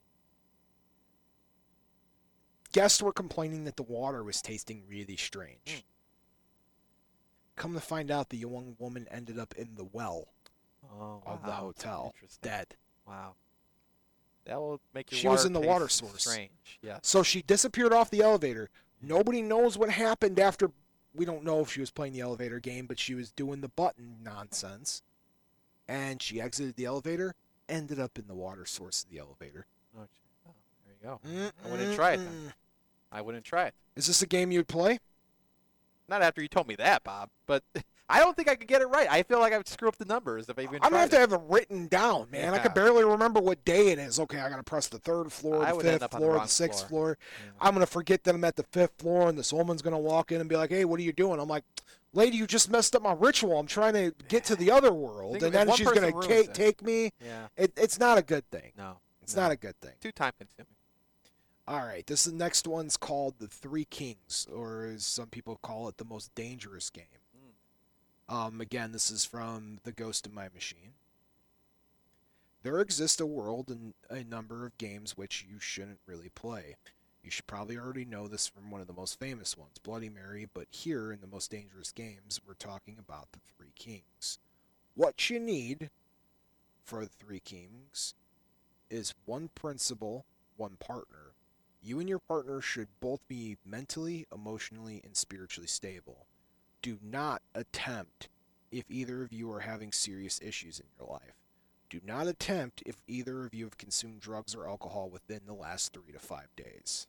Speaker 3: Guests were complaining that the water was tasting really strange.
Speaker 4: Mm.
Speaker 3: Come to find out, the young woman ended up in the well
Speaker 4: Oh,
Speaker 3: of the
Speaker 4: wow.
Speaker 3: hotel,
Speaker 4: Interesting.
Speaker 3: dead.
Speaker 4: Wow. That will make your
Speaker 3: She was
Speaker 4: water
Speaker 3: in the
Speaker 4: taste
Speaker 3: water source.
Speaker 4: strange. Yes.
Speaker 3: So she disappeared off the elevator. Nobody knows what happened after. We don't know if she was playing the elevator game, but she was doing the button nonsense. And she exited the elevator, ended up in the water source of the elevator.
Speaker 4: Oh, gee. Oh, there you go. I wouldn't try it then.
Speaker 3: Mm-mm-mm.
Speaker 4: I wouldn't try it.
Speaker 3: Is this a game you'd play?
Speaker 4: Not after you told me that, Bob. But I don't think I could get it right. I feel like I would screw up the numbers if I even
Speaker 3: I'm
Speaker 4: tried
Speaker 3: gonna have
Speaker 4: it.
Speaker 3: to have it written down, man. I
Speaker 4: Yeah.
Speaker 3: can barely remember what day it is. Okay, I gotta press the third floor,
Speaker 4: I
Speaker 3: the
Speaker 4: would end
Speaker 3: fifth
Speaker 4: up on the
Speaker 3: floor, the
Speaker 4: wrong
Speaker 3: sixth
Speaker 4: floor.
Speaker 3: floor.
Speaker 4: Yeah.
Speaker 3: I'm gonna forget that I'm at the fifth floor, and this woman's gonna walk in and be like, "Hey, what are you doing?" I'm like, "Lady, you just messed up my ritual. I'm trying to get to the other world,"
Speaker 4: Think
Speaker 3: and
Speaker 4: if
Speaker 3: then
Speaker 4: one
Speaker 3: she's
Speaker 4: person
Speaker 3: gonna
Speaker 4: ruins
Speaker 3: ca-
Speaker 4: it.
Speaker 3: take me.
Speaker 4: Yeah.
Speaker 3: It, it's not a good thing.
Speaker 4: No.
Speaker 3: It's
Speaker 4: no.
Speaker 3: not a good thing.
Speaker 4: Too time consuming.
Speaker 3: All right, this is the next one's called the Three Kings, or as some people call it, the most dangerous game. Um, again, this is from The Ghost of My Machine. There exists a world and a number of games which you shouldn't really play. You should probably already know this from one of the most famous ones, Bloody Mary, but here in the most dangerous games, we're talking about the Three Kings. What you need for the Three Kings is one principal, one partner. You and your partner should both be mentally, emotionally, and spiritually stable. Do not attempt if either of you are having serious issues in your life. Do not attempt if either of you have consumed drugs or alcohol within the last three to five days.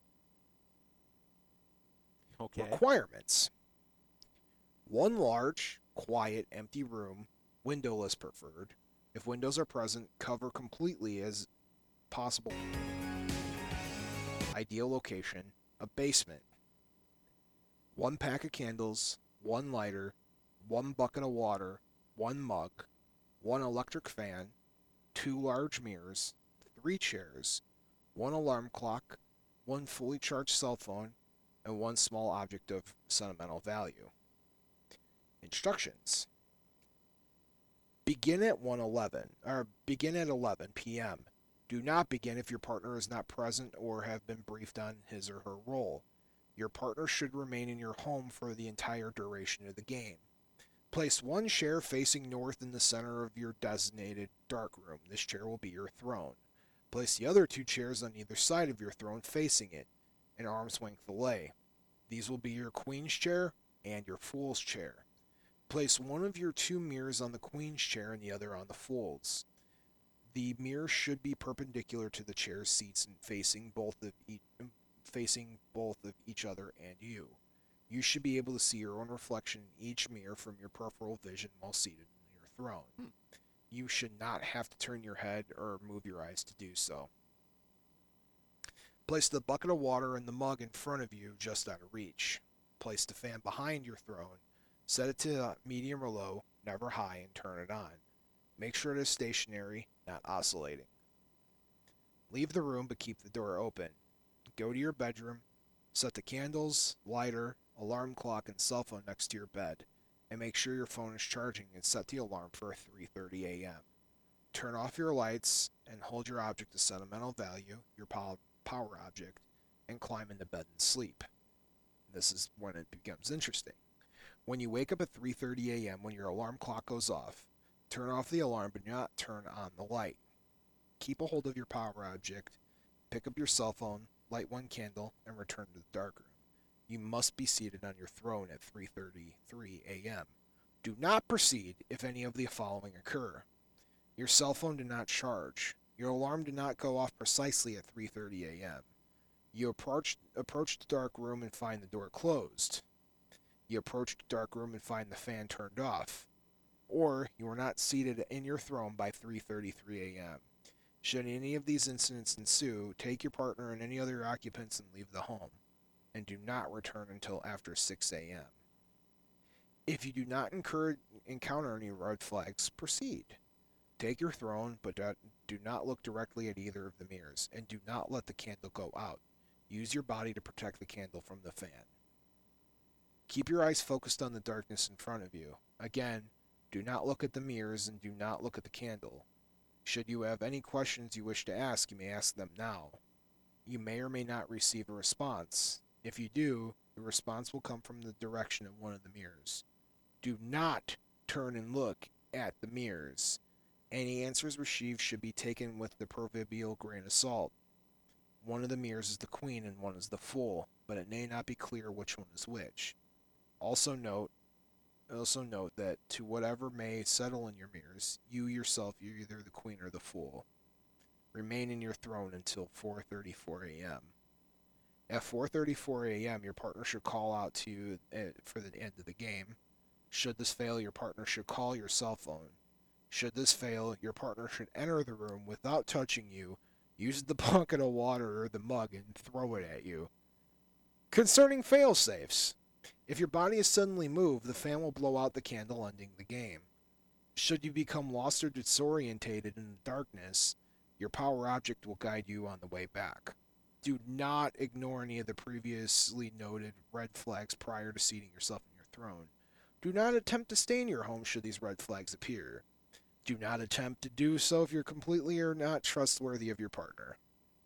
Speaker 4: Okay.
Speaker 3: Requirements. One large, quiet, empty room, windowless preferred. If windows are present, cover completely as possible. Ideal location, a basement. One pack of candles, one lighter, one bucket of water, one mug, one electric fan, two large mirrors, three chairs, one alarm clock, one fully charged cell phone, and one small object of sentimental value. Instructions. Begin at one eleven, or begin at eleven p m Do not begin if your partner is not present or have been briefed on his or her role. Your partner should remain in your home for the entire duration of the game. Place one chair facing north in the center of your designated dark room. This chair will be your throne. Place the other two chairs on either side of your throne facing it, an arm's length away. These will be your queen's chair and your fool's chair. Place one of your two mirrors on the queen's chair and the other on the fool's. The mirror should be perpendicular to the chair's seats and facing both of each, facing both of each other and you. You should be able to see your own reflection in each mirror from your peripheral vision while seated in your throne.
Speaker 4: Hmm.
Speaker 3: You should not have to turn your head or move your eyes to do so. Place the bucket of water and the mug in front of you, just out of reach. Place the fan behind your throne. Set it to medium or low, never high, and turn it on. Make sure it is stationary, not oscillating. Leave the room, but keep the door open. Go to your bedroom, set the candles, lighter, alarm clock, and cell phone next to your bed, and make sure your phone is charging and set the alarm for three thirty a m Turn off your lights and hold your object of sentimental value, your pow- power object, and climb into bed and sleep. This is when it becomes interesting. When you wake up at three thirty a m when your alarm clock goes off, turn off the alarm but do not turn on the light. Keep a hold of your power object, pick up your cell phone, light one candle, and return to the dark room. You must be seated on your throne at three thirty-three a m Do not proceed if any of the following occur. Your cell phone did not charge. Your alarm did not go off precisely at three thirty a m You approach, approach the dark room and find the door closed. You approach the dark room and find the fan turned off. or you are not seated in your throne by three thirty-three a.m. Should any of these incidents ensue, take your partner and any other occupants and leave the home, and do not return until after six a.m. If you do not incur, encounter any red flags, proceed. Take your throne, but do not look directly at either of the mirrors, and do not let the candle go out. Use your body to protect the candle from the fan. Keep your eyes focused on the darkness in front of you. Again, do not look at the mirrors and do not look at the candle. Should you have any questions you wish to ask, you may ask them now. You may or may not receive a response. If you do, the response will come from the direction of one of the mirrors. Do not turn and look at the mirrors. Any answers received should be taken with the proverbial grain of salt. One of the mirrors is the queen and one is the fool, but it may not be clear which one is which. Also note, also note that to whatever may settle in your mirrors, you yourself are either the queen or the fool. Remain in your throne until four thirty-four a.m. At four thirty-four a.m., your partner should call out to you for the end of the game. Should this fail, your partner should call your cell phone. Should this fail, your partner should enter the room without touching you, use the bucket of water or the mug, and throw it at you. Concerning fail-safes, if your body is suddenly moved, the fan will blow out the candle, ending the game. Should you become lost or disorientated in the darkness, your power object will guide you on the way back. Do not ignore any of the previously noted red flags prior to seating yourself in your throne. Do not attempt to stay in your home should these red flags appear. Do not attempt to do so if you're completely or not trustworthy of your partner.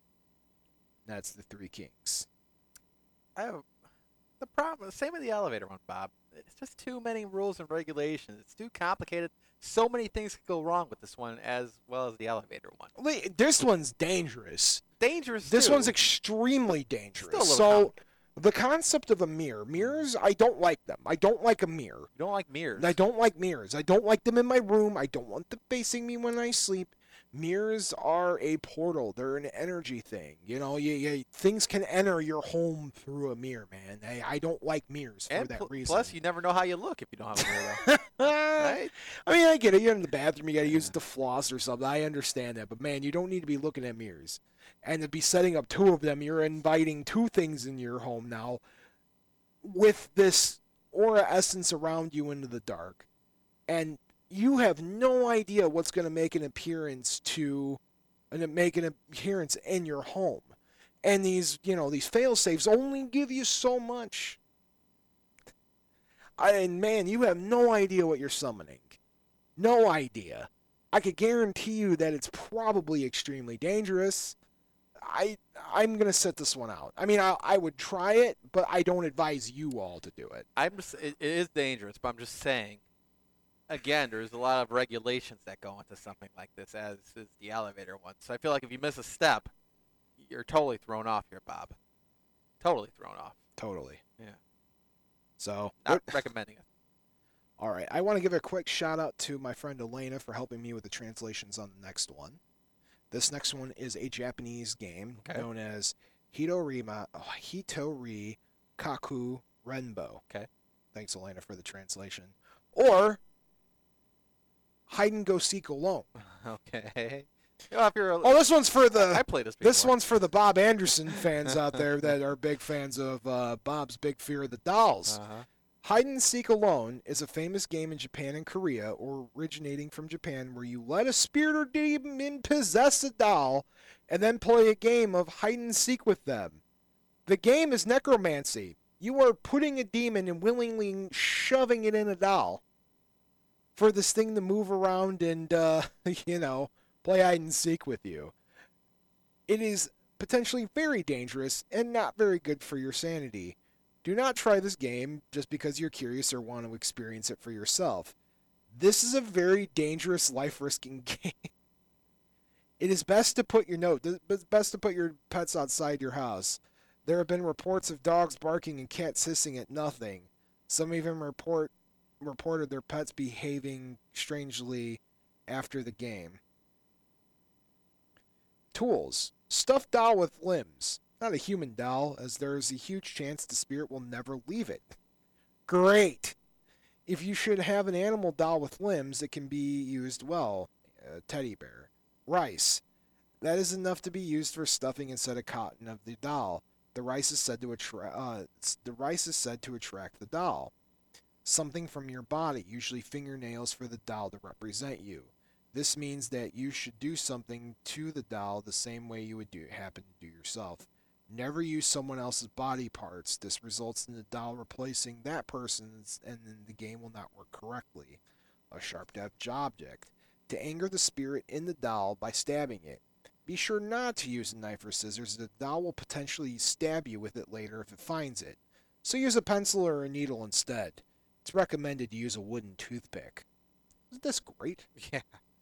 Speaker 3: That's the three kings.
Speaker 4: I have the problem. Same with the elevator one, Bob. It's just too many rules and regulations. It's too complicated. So many things could go wrong with this one, as well as the elevator one.
Speaker 3: Wait, this one's dangerous.
Speaker 4: Dangerous.
Speaker 3: This
Speaker 4: too.
Speaker 3: one's extremely dangerous.
Speaker 4: Still a little
Speaker 3: So,
Speaker 4: complicated.
Speaker 3: the concept of a mirror, mirrors, I don't like them. I don't like a mirror.
Speaker 4: You don't like mirrors.
Speaker 3: I don't like mirrors. I don't like them in my room. I don't want them facing me when I sleep. Mirrors are a portal. They're an energy thing. You know, you, you, things can enter your home through a mirror, man. I, I don't like mirrors for
Speaker 4: and
Speaker 3: that
Speaker 4: pl-
Speaker 3: reason.
Speaker 4: plus, you never know how you look if you don't have a mirror, though. Right?
Speaker 3: I mean, I get it. You're in the bathroom. You got to use it to floss or something. I understand that. But, man, you don't need to be looking at mirrors. And to be setting up two of them, you're inviting two things in your home now with this aura essence around you into the dark. And you have no idea what's going to make an appearance to and make an appearance in your home. And these, you know, these fail safes only give you so much. I, and man, you have no idea what you're summoning. No idea. I could guarantee you that it's probably extremely dangerous. I I'm gonna set this one out. I mean, I I would try it, but I don't advise you all to do it.
Speaker 4: I'm just, it, it is dangerous, but I'm just saying. Again, there's a lot of regulations that go into something like this, as is the elevator one. So I feel like if you miss a step, you're totally thrown off here, Bob. Totally thrown off.
Speaker 3: Totally.
Speaker 4: Yeah.
Speaker 3: So
Speaker 4: Not recommending it.
Speaker 3: all right, I want to give a quick shout out to my friend Elena for helping me with the translations on the next one. This next one is a Japanese game
Speaker 4: Okay.
Speaker 3: known as Hitorima, oh, Hitori Kaku Renbo.
Speaker 4: Okay.
Speaker 3: Thanks, Elena, for the translation. Or Hide and Go Seek Alone.
Speaker 4: Okay. You know, if you're a,
Speaker 3: Oh, this one's for the
Speaker 4: I played this before.
Speaker 3: this one's for the Bob Anderson fans out there that are big fans of uh, Bob's Big Fear of the Dolls.
Speaker 4: Uh-huh.
Speaker 3: Hide and Seek Alone is a famous game in Japan and Korea, or originating from Japan, where you let a spirit or demon possess a doll and then play a game of hide and seek with them. The game is necromancy. You are putting a demon and willingly shoving it in a doll for this thing to move around and, uh, you know, play hide and seek with you. It is potentially very dangerous and not very good for your sanity. Do not try this game just because you're curious or want to experience it for yourself. This is a very dangerous, life-risking game. It is best to put your note. It's best to put your pets outside your house. There have been reports of dogs barking and cats hissing at nothing. Some even report reported their pets behaving strangely after the game. Tools. Stuffed doll with limbs. Not a human doll, as there is a huge chance the spirit will never leave it. Great! If you should have an animal doll with limbs, it can be used well. A teddy bear. Rice. That is enough to be used for stuffing instead of cotton of the doll. The rice is said to attract. Uh, the rice is said to attract the doll. Something from your body, usually fingernails, for the doll to represent you. This means that you should do something to the doll the same way you would do happen to do yourself. Never use someone else's body parts. This results in the doll replacing that person's, and then the game will not work correctly. A sharp-edged object. To anger the spirit in the doll by stabbing it. Be sure not to use a knife or scissors. The doll will potentially stab you with it later if it finds it. So use a pencil or a needle instead. It's recommended to use a wooden toothpick. Isn't this great?
Speaker 4: Yeah.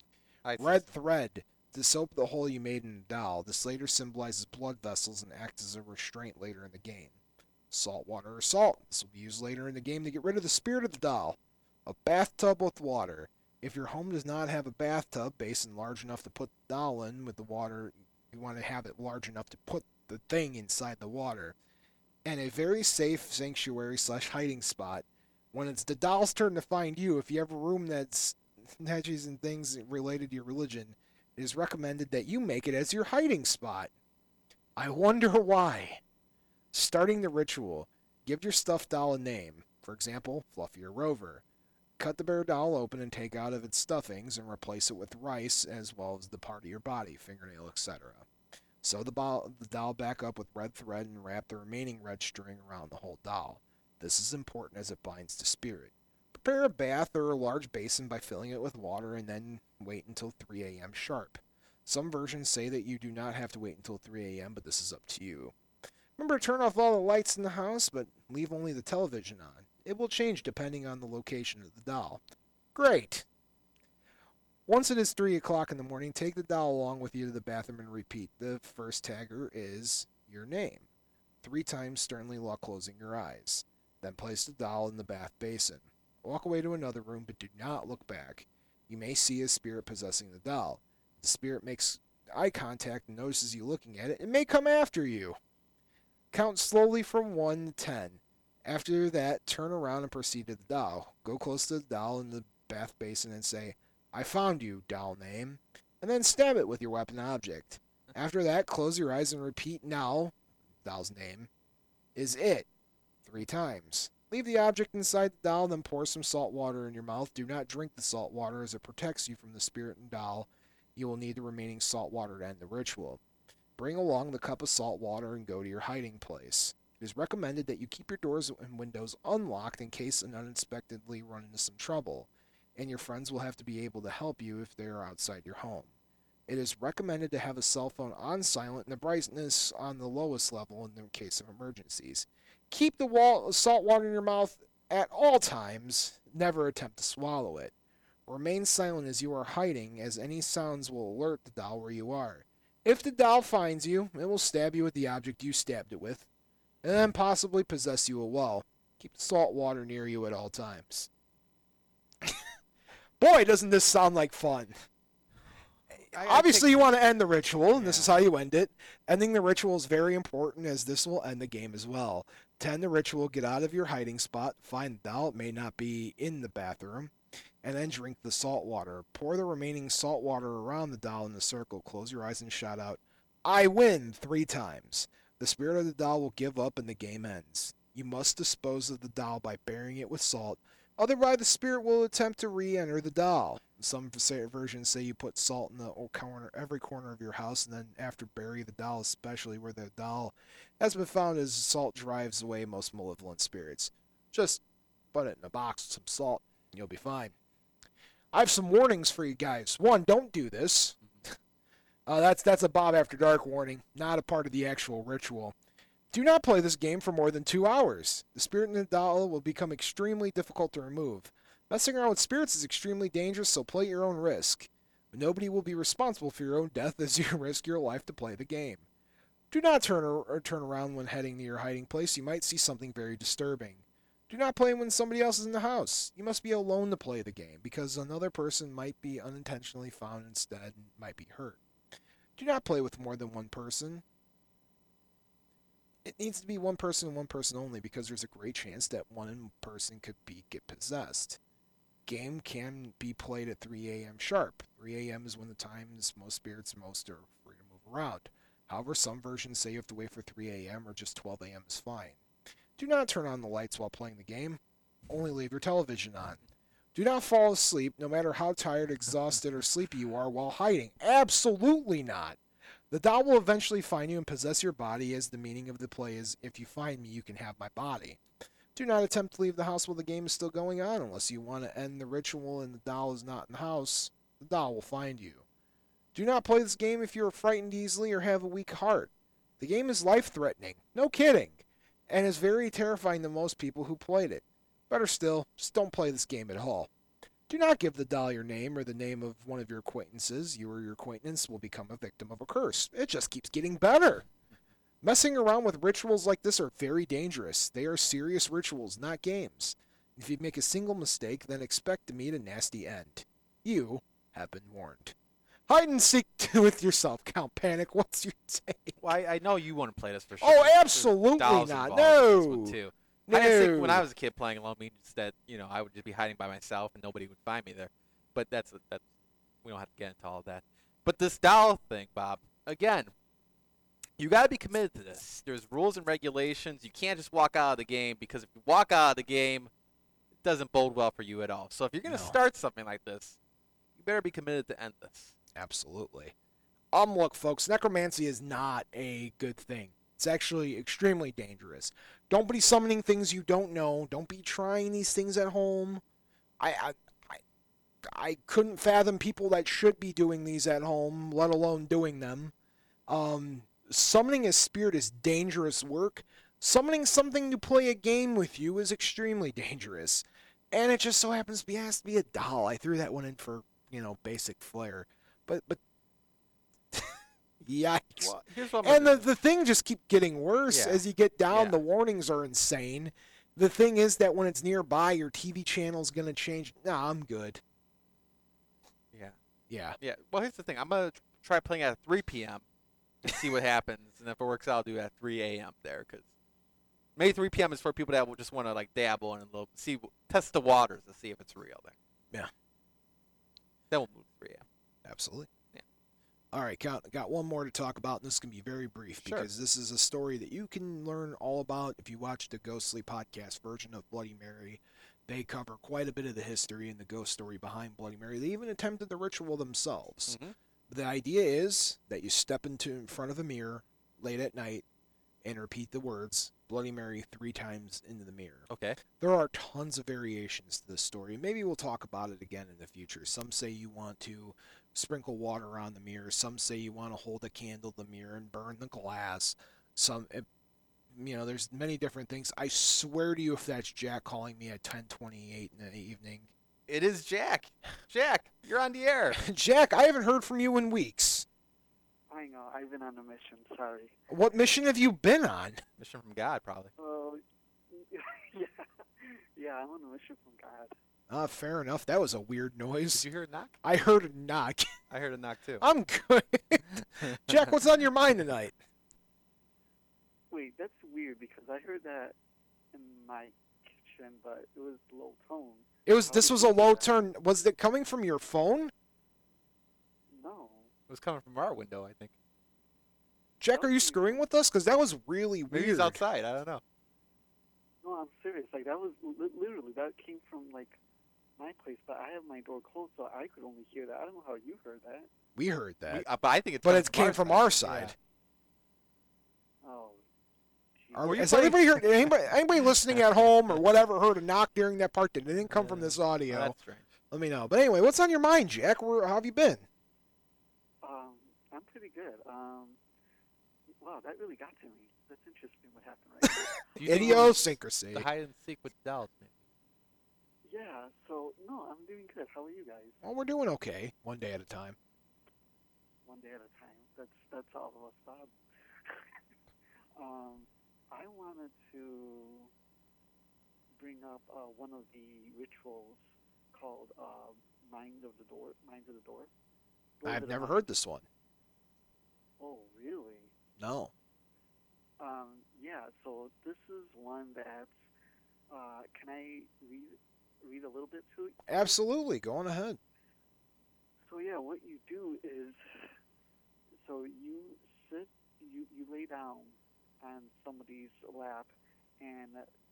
Speaker 4: I
Speaker 3: Red thread. To soap the hole you made in the doll. This later symbolizes blood vessels and acts as a restraint later in the game. Salt water or salt. This will be used later in the game to get rid of the spirit of the doll. A bathtub with water. If your home does not have a bathtub basin large enough to put the doll in with the water, you want to have it large enough to put the thing inside the water. And a very safe sanctuary slash hiding spot. When it's the doll's turn to find you, if you have a room that's hedges and things related to your religion, it is recommended that you make it as your hiding spot. I wonder why. Starting the ritual. Give your stuffed doll a name. For example, Fluffy or Rover. Cut the bear doll open and take out of its stuffings and replace it with rice as well as the part of your body, fingernail, et cetera. Sew the, ball, the doll back up with red thread and wrap the remaining red string around the whole doll. This is important as it binds the spirit. Prepare a bath or a large basin by filling it with water and then wait until three a.m. sharp. Some versions say that you do not have to wait until three a.m., but this is up to you. Remember to turn off all the lights in the house, but leave only the television on. It will change depending on the location of the doll. Great! Once it is three o'clock in the morning, take the doll along with you to the bathroom and repeat. The first tagger is your name. Three times sternly while closing your eyes. Then place the doll in the bath basin. Walk away to another room, but do not look back. You may see a spirit possessing the doll. If the spirit makes eye contact and notices you looking at it, it may come after you. Count slowly from one to ten. After that, turn around and proceed to the doll. Go close to the doll in the bath basin and say, I found you, doll name, and then stab it with your weapon object. After that, close your eyes and repeat now, doll's name, is it, three times. Leave the object inside the doll, then pour some salt water in your mouth. Do not drink the salt water as it protects you from the spirit and doll. You will need the remaining salt water to end the ritual. Bring along the cup of salt water and go to your hiding place. It is recommended that you keep your doors and windows unlocked in case you unexpectedly run into some trouble, and your friends will have to be able to help you if they are outside your home. It is recommended to have a cell phone on silent and the brightness on the lowest level in the case of emergencies. Keep the wall, salt water in your mouth at all times. Never attempt to swallow it. Remain silent as you are hiding, as any sounds will alert the doll where you are. If the doll finds you, it will stab you with the object you stabbed it with, and then possibly possess you as well. Keep the salt water near you at all times. Boy, doesn't this sound like fun.
Speaker 4: I- I
Speaker 3: Obviously,
Speaker 4: think-
Speaker 3: you want to end the ritual, and this
Speaker 4: Yeah.
Speaker 3: is how you end it. Ending the ritual is very important, as this will end the game as well. To end the ritual, get out of your hiding spot, find the doll, it may not be in the bathroom, and then drink the salt water. Pour the remaining salt water around the doll in a circle. Close your eyes and shout out, I win, three times. The spirit of the doll will give up and the game ends. You must dispose of the doll by burying it with salt. Otherwise, the spirit will attempt to re-enter the doll. Some versions say you put salt in the corner, every corner of your house, and then after bury the doll, especially where the doll has been found, as salt drives away most malevolent spirits. Just put it in a box with some salt, and you'll be fine. I have some warnings for you guys. One, don't do this. Uh, that's that's a Bob After Dark warning, not a part of the actual ritual. Do not play this game for more than two hours. The spirit in the doll will become extremely difficult to remove. Messing around with spirits is extremely dangerous, so play at your own risk. Nobody will be responsible for your own death as you risk your life to play the game. Do not turn or, or turn around when heading to your hiding place. You might see something very disturbing. Do not play when somebody else is in the house. You must be alone to play the game, because another person might be unintentionally found instead and might be hurt. Do not play with more than one person. It needs to be one person and one person only because there's a great chance that one person could be get possessed. Game can be played at three a.m. sharp. three a.m. is when the times most spirits most are free to move around. However, some versions say you have to wait for three a.m. or just twelve a.m. is fine. Do not turn on the lights while playing the game. Only leave your television on. Do not fall asleep, no matter how tired, exhausted, or sleepy you are while hiding. Absolutely not. The doll will eventually find you and possess your body, as the meaning of the play is, if you find me, you can have my body. Do not attempt to leave the house while the game is still going on unless you want to end the ritual and the doll is not in the house. The doll will find you. Do not play this game if you are frightened easily or have a weak heart. The game is life-threatening. No kidding. And is very terrifying to most people who played it. Better still, just don't play this game at all. Do not give the doll your name or the name of one of your acquaintances. You or your acquaintance will become a victim of a curse. It just keeps getting better. Messing around with rituals like this are very dangerous. They are serious rituals, not games. If you make a single mistake, then expect to meet a nasty end. You have been warned. Hide and seek with yourself, Count Panic. What's your take?
Speaker 4: Well, I, I know you want to play this for sure.
Speaker 3: Oh,
Speaker 4: There's
Speaker 3: absolutely
Speaker 4: dolls
Speaker 3: not.
Speaker 4: involved in this
Speaker 3: No.
Speaker 4: one, too.
Speaker 3: No.
Speaker 4: I didn't think when I was a kid playing alone means that, you know, I would just be hiding by myself and nobody would find me there. But that's that's we don't have to get into all of that. But this doll thing, Bob, again, you got to be committed to this. There's rules and regulations. You can't just walk out of the game, because if you walk out of the game, it doesn't bode well for you at all. So if you're going to
Speaker 3: No.
Speaker 4: start something like this, you better be committed to end this.
Speaker 3: Absolutely. Um, look, folks, necromancy is not a good thing. It's actually extremely dangerous. Don't be summoning things you don't know. Don't be trying these things at home. I, I, I, I couldn't fathom people that should be doing these at home, let alone doing them. Um, summoning a spirit is dangerous work. Summoning something to play a game with you is extremely dangerous. And it just so happens to be has to be a doll. I threw that one in for, you know, basic flair. But, but, yikes.
Speaker 4: Well, here's what I'm
Speaker 3: And the,
Speaker 4: gonna do.
Speaker 3: the thing just keeps getting worse
Speaker 4: Yeah.
Speaker 3: as you get down.
Speaker 4: Yeah.
Speaker 3: The warnings are insane. The thing is that when it's nearby, your T V channel's going to change. Nah, I'm good.
Speaker 4: Yeah.
Speaker 3: Yeah.
Speaker 4: Yeah. Well, here's the thing. I'm going to try playing at three p.m. and see what happens. And if it works out, I'll do it at three a.m. there. Because maybe three p.m. is for people that will just want to like dabble and a little, see, test the waters to see if it's real there.
Speaker 3: Yeah.
Speaker 4: Then we'll move to three a.m.
Speaker 3: Absolutely.
Speaker 4: Yeah.
Speaker 3: All right, got, got one more to talk about, and this can be very brief
Speaker 4: Sure.
Speaker 3: because this is a story that you can learn all about if you watch the Ghostly podcast version of Bloody Mary. They cover quite a bit of the history and the ghost story behind Bloody Mary. They even attempted the ritual themselves.
Speaker 4: Mhm.
Speaker 3: The idea is that you step into in front of a mirror late at night and repeat the words Bloody Mary three times into the mirror.
Speaker 4: Okay.
Speaker 3: There are tons of variations to this story. Maybe we'll talk about it again in the future. Some say you want to sprinkle water on the mirror. Some say you want to hold a candle to the mirror and burn the glass. Some, you know, there's many different things. I swear to you, if that's Jack calling me at ten twenty-eight in the evening.
Speaker 4: It is Jack. Jack, you're on the air.
Speaker 3: Jack, I haven't heard from you in weeks.
Speaker 7: I know. I've been on a mission. Sorry.
Speaker 3: What mission have you been on?
Speaker 4: Mission from God, probably.
Speaker 7: Oh, yeah, yeah. I'm on a mission from God.
Speaker 3: Ah, fair enough. That was a weird noise.
Speaker 4: Did you hear a knock?
Speaker 3: I heard a knock.
Speaker 4: I heard a knock too.
Speaker 3: I'm good. Jack, what's on your mind tonight?
Speaker 7: Wait, that's weird because I heard that in my kitchen, but it was low tone.
Speaker 3: It was.
Speaker 7: How
Speaker 3: This
Speaker 7: did
Speaker 3: was
Speaker 7: you
Speaker 3: a
Speaker 7: do
Speaker 3: low
Speaker 7: that?
Speaker 3: turn. Was it coming from your phone?
Speaker 7: No.
Speaker 4: It was coming from our window, I think.
Speaker 3: Jack, are you screwing with us? Because that was really weird.
Speaker 4: Maybe he's outside. I don't know.
Speaker 7: No, I'm serious. Like that was li- literally that came from like my place, but I have my door closed, so I could only hear that. I don't know how you heard that.
Speaker 3: We heard that.
Speaker 4: We, uh, but I think it's
Speaker 3: but
Speaker 4: coming
Speaker 3: it came from our side.
Speaker 7: Oh. geez.
Speaker 3: Are
Speaker 4: Were
Speaker 3: we,
Speaker 4: you
Speaker 3: has
Speaker 4: playing-
Speaker 3: anybody heard? Anybody, anybody listening at home or whatever heard a knock during that part that didn't come from this
Speaker 4: Oh,
Speaker 3: audio?
Speaker 4: that's strange.
Speaker 3: Let me know. But anyway, what's on your mind, Jack? Where, how have you been?
Speaker 7: Um, I'm pretty good. Um, wow, that really got to me. That's interesting what happened right there.
Speaker 4: Do you think it was
Speaker 3: Idiosyncrasy.
Speaker 4: The hide and seek with dolls, maybe.
Speaker 7: Yeah, so, no, I'm doing good. How are you guys?
Speaker 3: Well, we're doing okay, one day at a time.
Speaker 7: One day at a time. That's that's all of us, Bob. um, I wanted to bring up uh, one of the rituals called uh, Mind of the Door. Mind of the Door. Doors
Speaker 3: I've
Speaker 7: of the
Speaker 3: never
Speaker 7: Mind.
Speaker 3: heard this one.
Speaker 7: Oh, really?
Speaker 3: No.
Speaker 7: Um, yeah, so this is one that's, uh, can I read read a little bit to you?
Speaker 3: Absolutely. Go on ahead.
Speaker 7: So yeah, what you do is, so you sit, you, you lay down on somebody's lap and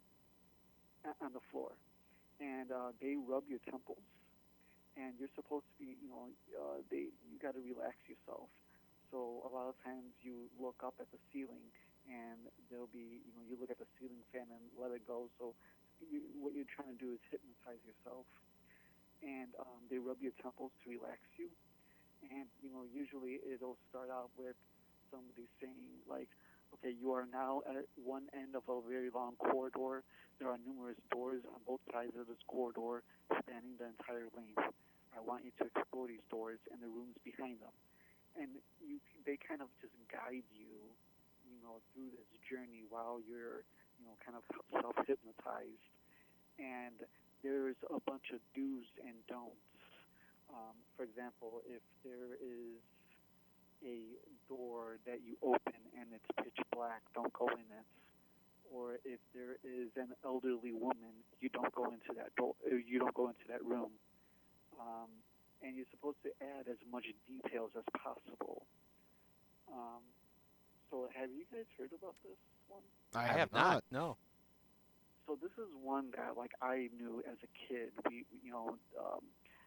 Speaker 7: uh, on the floor, and uh, they rub your temples, and you're supposed to be, you know, uh, they you got to relax yourself. So a lot of times you look up at the ceiling, and there'll be, you know, you look at the ceiling fan and let it go. So you, what you're trying to do is hypnotize yourself, and um, they rub your temples to relax you. And, you know, usually it'll start out with somebody saying, like, okay, you are now at one end of a very long corridor. There are numerous doors on both sides of this corridor spanning the entire length. I want you to explore these doors and the rooms behind them. And you, they kind of just guide you, you know, through this journey while you're, you know, kind of self-hypnotized. And there's a bunch of do's and don'ts. Um, for example, if there is a door that you open and it's pitch black, don't go in it. Or if there is an elderly woman, you don't go into that door. You don't go into that room. Um, and you're supposed to add as much details as possible. Um, so, have you guys heard about this one?
Speaker 3: I
Speaker 4: I
Speaker 3: have,
Speaker 4: have not. No.
Speaker 7: So this is one that, like, I knew as a kid. We, you know, um,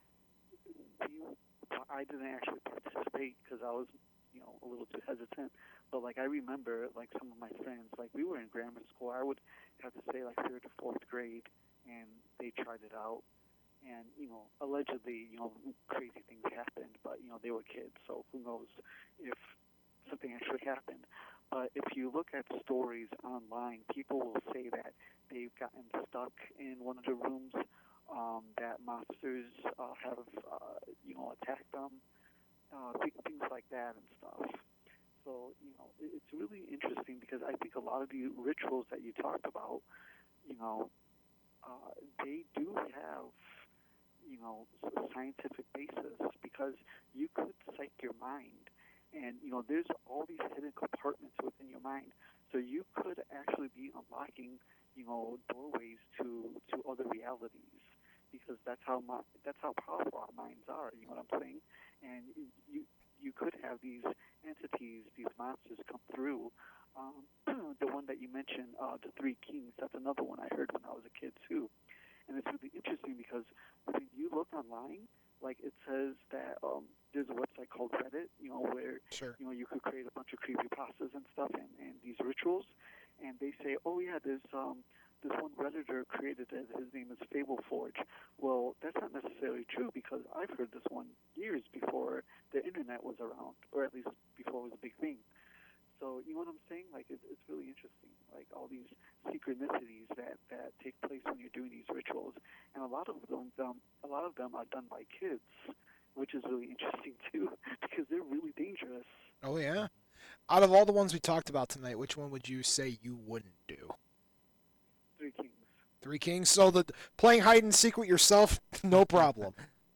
Speaker 7: we, I didn't actually participate because I was, you know, a little too hesitant. But, like, I remember, like, some of my friends, like, we were in grammar school. I would have to say, like, third or fourth grade, and they tried it out. And, you know, allegedly, you know, crazy things happened, but, you know, they were kids, so who knows if something actually happened. But if you look at stories online, people will say that they've gotten stuck in one of the rooms, um, that monsters uh, have, uh, you know, attacked them, uh, th- things like that and stuff. So, you know, it, it's really interesting because I think a lot of the rituals that you talked about, you know, uh, they do have, you know, a scientific basis because you could psych your mind. And, you know, there's all these hidden compartments within your mind. So you could actually be unlocking, you know, doorways to, to other realities because that's how my, that's how powerful our minds are, you know what I'm saying? And you you could have these entities, these monsters come through. Um, the one that you mentioned, uh, the Three Kings, that's another one I heard when I was a kid too. And it's really interesting because when you look online, like it says that um, there's a website called Reddit, you know, where
Speaker 3: Sure.
Speaker 7: you know you could create a bunch of creepypastas and stuff and, and these rituals, and they say, oh yeah, there's um, this one Redditor created it. His name is Fable Forge. Well, that's not necessarily true because I've heard this one years before the internet was around, or at least before it was a big thing. So you know what I'm saying? Like it, it's really interesting. Like all these synchronicities that, that take place when you're doing these rituals, and a lot of them, um, a lot of them are done by kids, which is really interesting too, because they're really dangerous.
Speaker 3: Oh, yeah? Out of all the ones we talked about tonight, which one would you say you wouldn't do?
Speaker 7: Three Kings.
Speaker 3: Three Kings? So the playing hide and seek with yourself, no problem.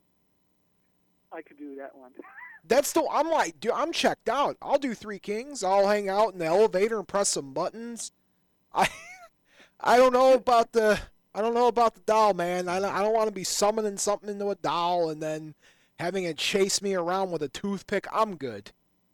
Speaker 7: I could do that one.
Speaker 3: That's the I'm like, dude, I'm checked out. I'll do Three Kings. I'll hang out in the elevator and press some buttons. I I don't know about the I don't know about the doll, man. I don't, I don't want to be summoning something into a doll and then having it chase me around with a toothpick. I'm good.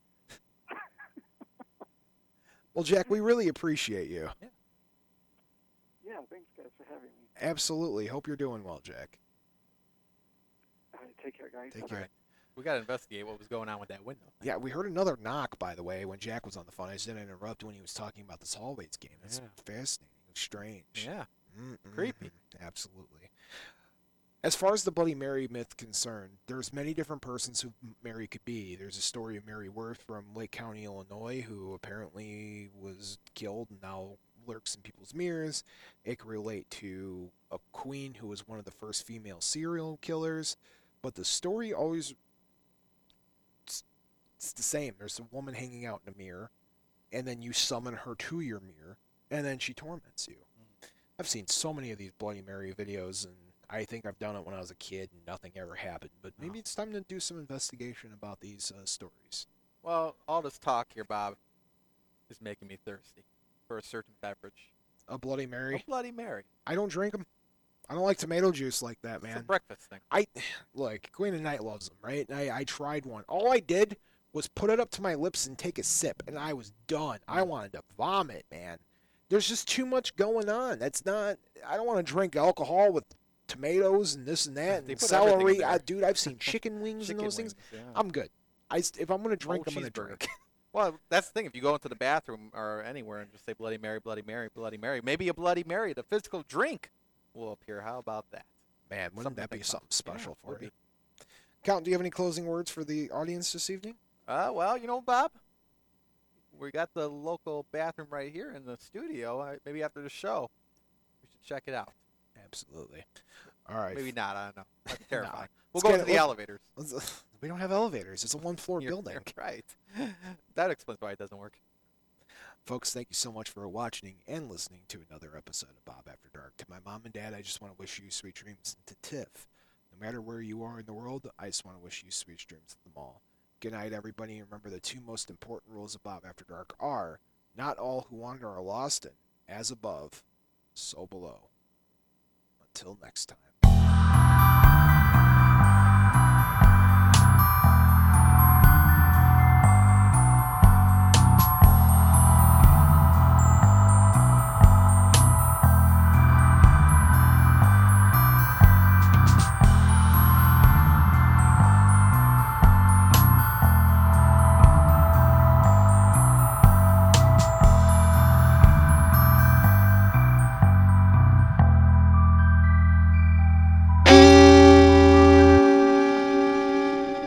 Speaker 3: Well, Jack, we really appreciate you.
Speaker 7: Yeah, thanks guys for having me.
Speaker 3: Absolutely. Hope you're doing well, Jack.
Speaker 7: All right, take care, guys.
Speaker 3: Take care.
Speaker 4: Right. We got to investigate what was going on with that window.
Speaker 3: Yeah, we heard another knock, by the way, when Jack was on the phone. I just didn't interrupt when he was talking about this Hallways game. It's
Speaker 4: Yeah.
Speaker 3: fascinating. Strange.
Speaker 4: Yeah.
Speaker 3: Mm-mm.
Speaker 4: Creepy.
Speaker 3: Absolutely. As far as the Bloody Mary myth concerned, there's many different persons who Mary could be. There's a story of Mary Worth from Lake County, Illinois, who apparently was killed and now lurks in people's mirrors. It could relate to a queen who was one of the first female serial killers. But the story always... It's, it's the same. There's a woman hanging out in a mirror, and then you summon her to your mirror, and then she torments you. I've seen so many of these Bloody Mary videos, and I think I've done it when I was a kid and nothing ever happened. But maybe
Speaker 4: No.
Speaker 3: it's time to do some investigation about these uh, stories.
Speaker 4: Well, all this talk here, Bob, is making me thirsty. for a certain beverage.
Speaker 3: A Bloody
Speaker 4: A
Speaker 3: Mary.
Speaker 4: Bloody Mary.
Speaker 3: I don't drink them. I don't like tomato juice like that,
Speaker 4: It's a
Speaker 3: man.
Speaker 4: breakfast thing.
Speaker 3: I look, Queen of Night loves them, right? And I, I tried one. All I did was put it up to my lips and take a sip, and I was done. I wanted to vomit, man. There's just too much going on. That's not. I don't want to drink alcohol with tomatoes and this and that
Speaker 4: They
Speaker 3: and
Speaker 4: put everything in
Speaker 3: celery.
Speaker 4: there.
Speaker 3: I, dude, I've seen chicken wings
Speaker 4: Chicken
Speaker 3: and those
Speaker 4: wings,
Speaker 3: things.
Speaker 4: yeah.
Speaker 3: I'm good. I if I'm gonna drink,
Speaker 4: Whole
Speaker 3: I'm gonna
Speaker 4: cheeseburger.
Speaker 3: drink.
Speaker 4: Well, that's the thing. If you go into the bathroom or anywhere and just say Bloody Mary, Bloody Mary, Bloody Mary, maybe a Bloody Mary, the physical drink, will appear. How about that?
Speaker 3: Man, wouldn't
Speaker 4: Something to
Speaker 3: that be
Speaker 4: think
Speaker 3: something
Speaker 4: about.
Speaker 3: special
Speaker 4: Yeah,
Speaker 3: for
Speaker 4: would
Speaker 3: you?
Speaker 4: be.
Speaker 3: Count, do you have any closing words for the audience this evening?
Speaker 4: Uh, well, you know, Bob, we got the local bathroom right here in the studio. Uh, maybe after the show, we should check it out.
Speaker 3: Absolutely. All right.
Speaker 4: Maybe not. I don't know. That's terrifying.
Speaker 3: Nah.
Speaker 4: We'll
Speaker 3: Let's
Speaker 4: go
Speaker 3: get
Speaker 4: into
Speaker 3: it-
Speaker 4: the
Speaker 3: let's-
Speaker 4: elevators.
Speaker 3: Let's- We don't have elevators. It's a one-floor
Speaker 4: You're-
Speaker 3: building.
Speaker 4: you're right. That explains why it doesn't work.
Speaker 3: Folks, thank you so much for watching and listening to another episode of Bob After Dark. To my mom and dad, I just want to wish you sweet dreams. And to Tiff, no matter where you are in the world, I just want to wish you sweet dreams at them all. Good night, everybody. And remember, the two most important rules of Bob After Dark are not all who wander are lost, and as above, so below. Until next time.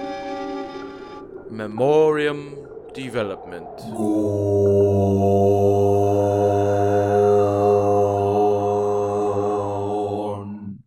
Speaker 8: Memoriam Development.
Speaker 1: Go.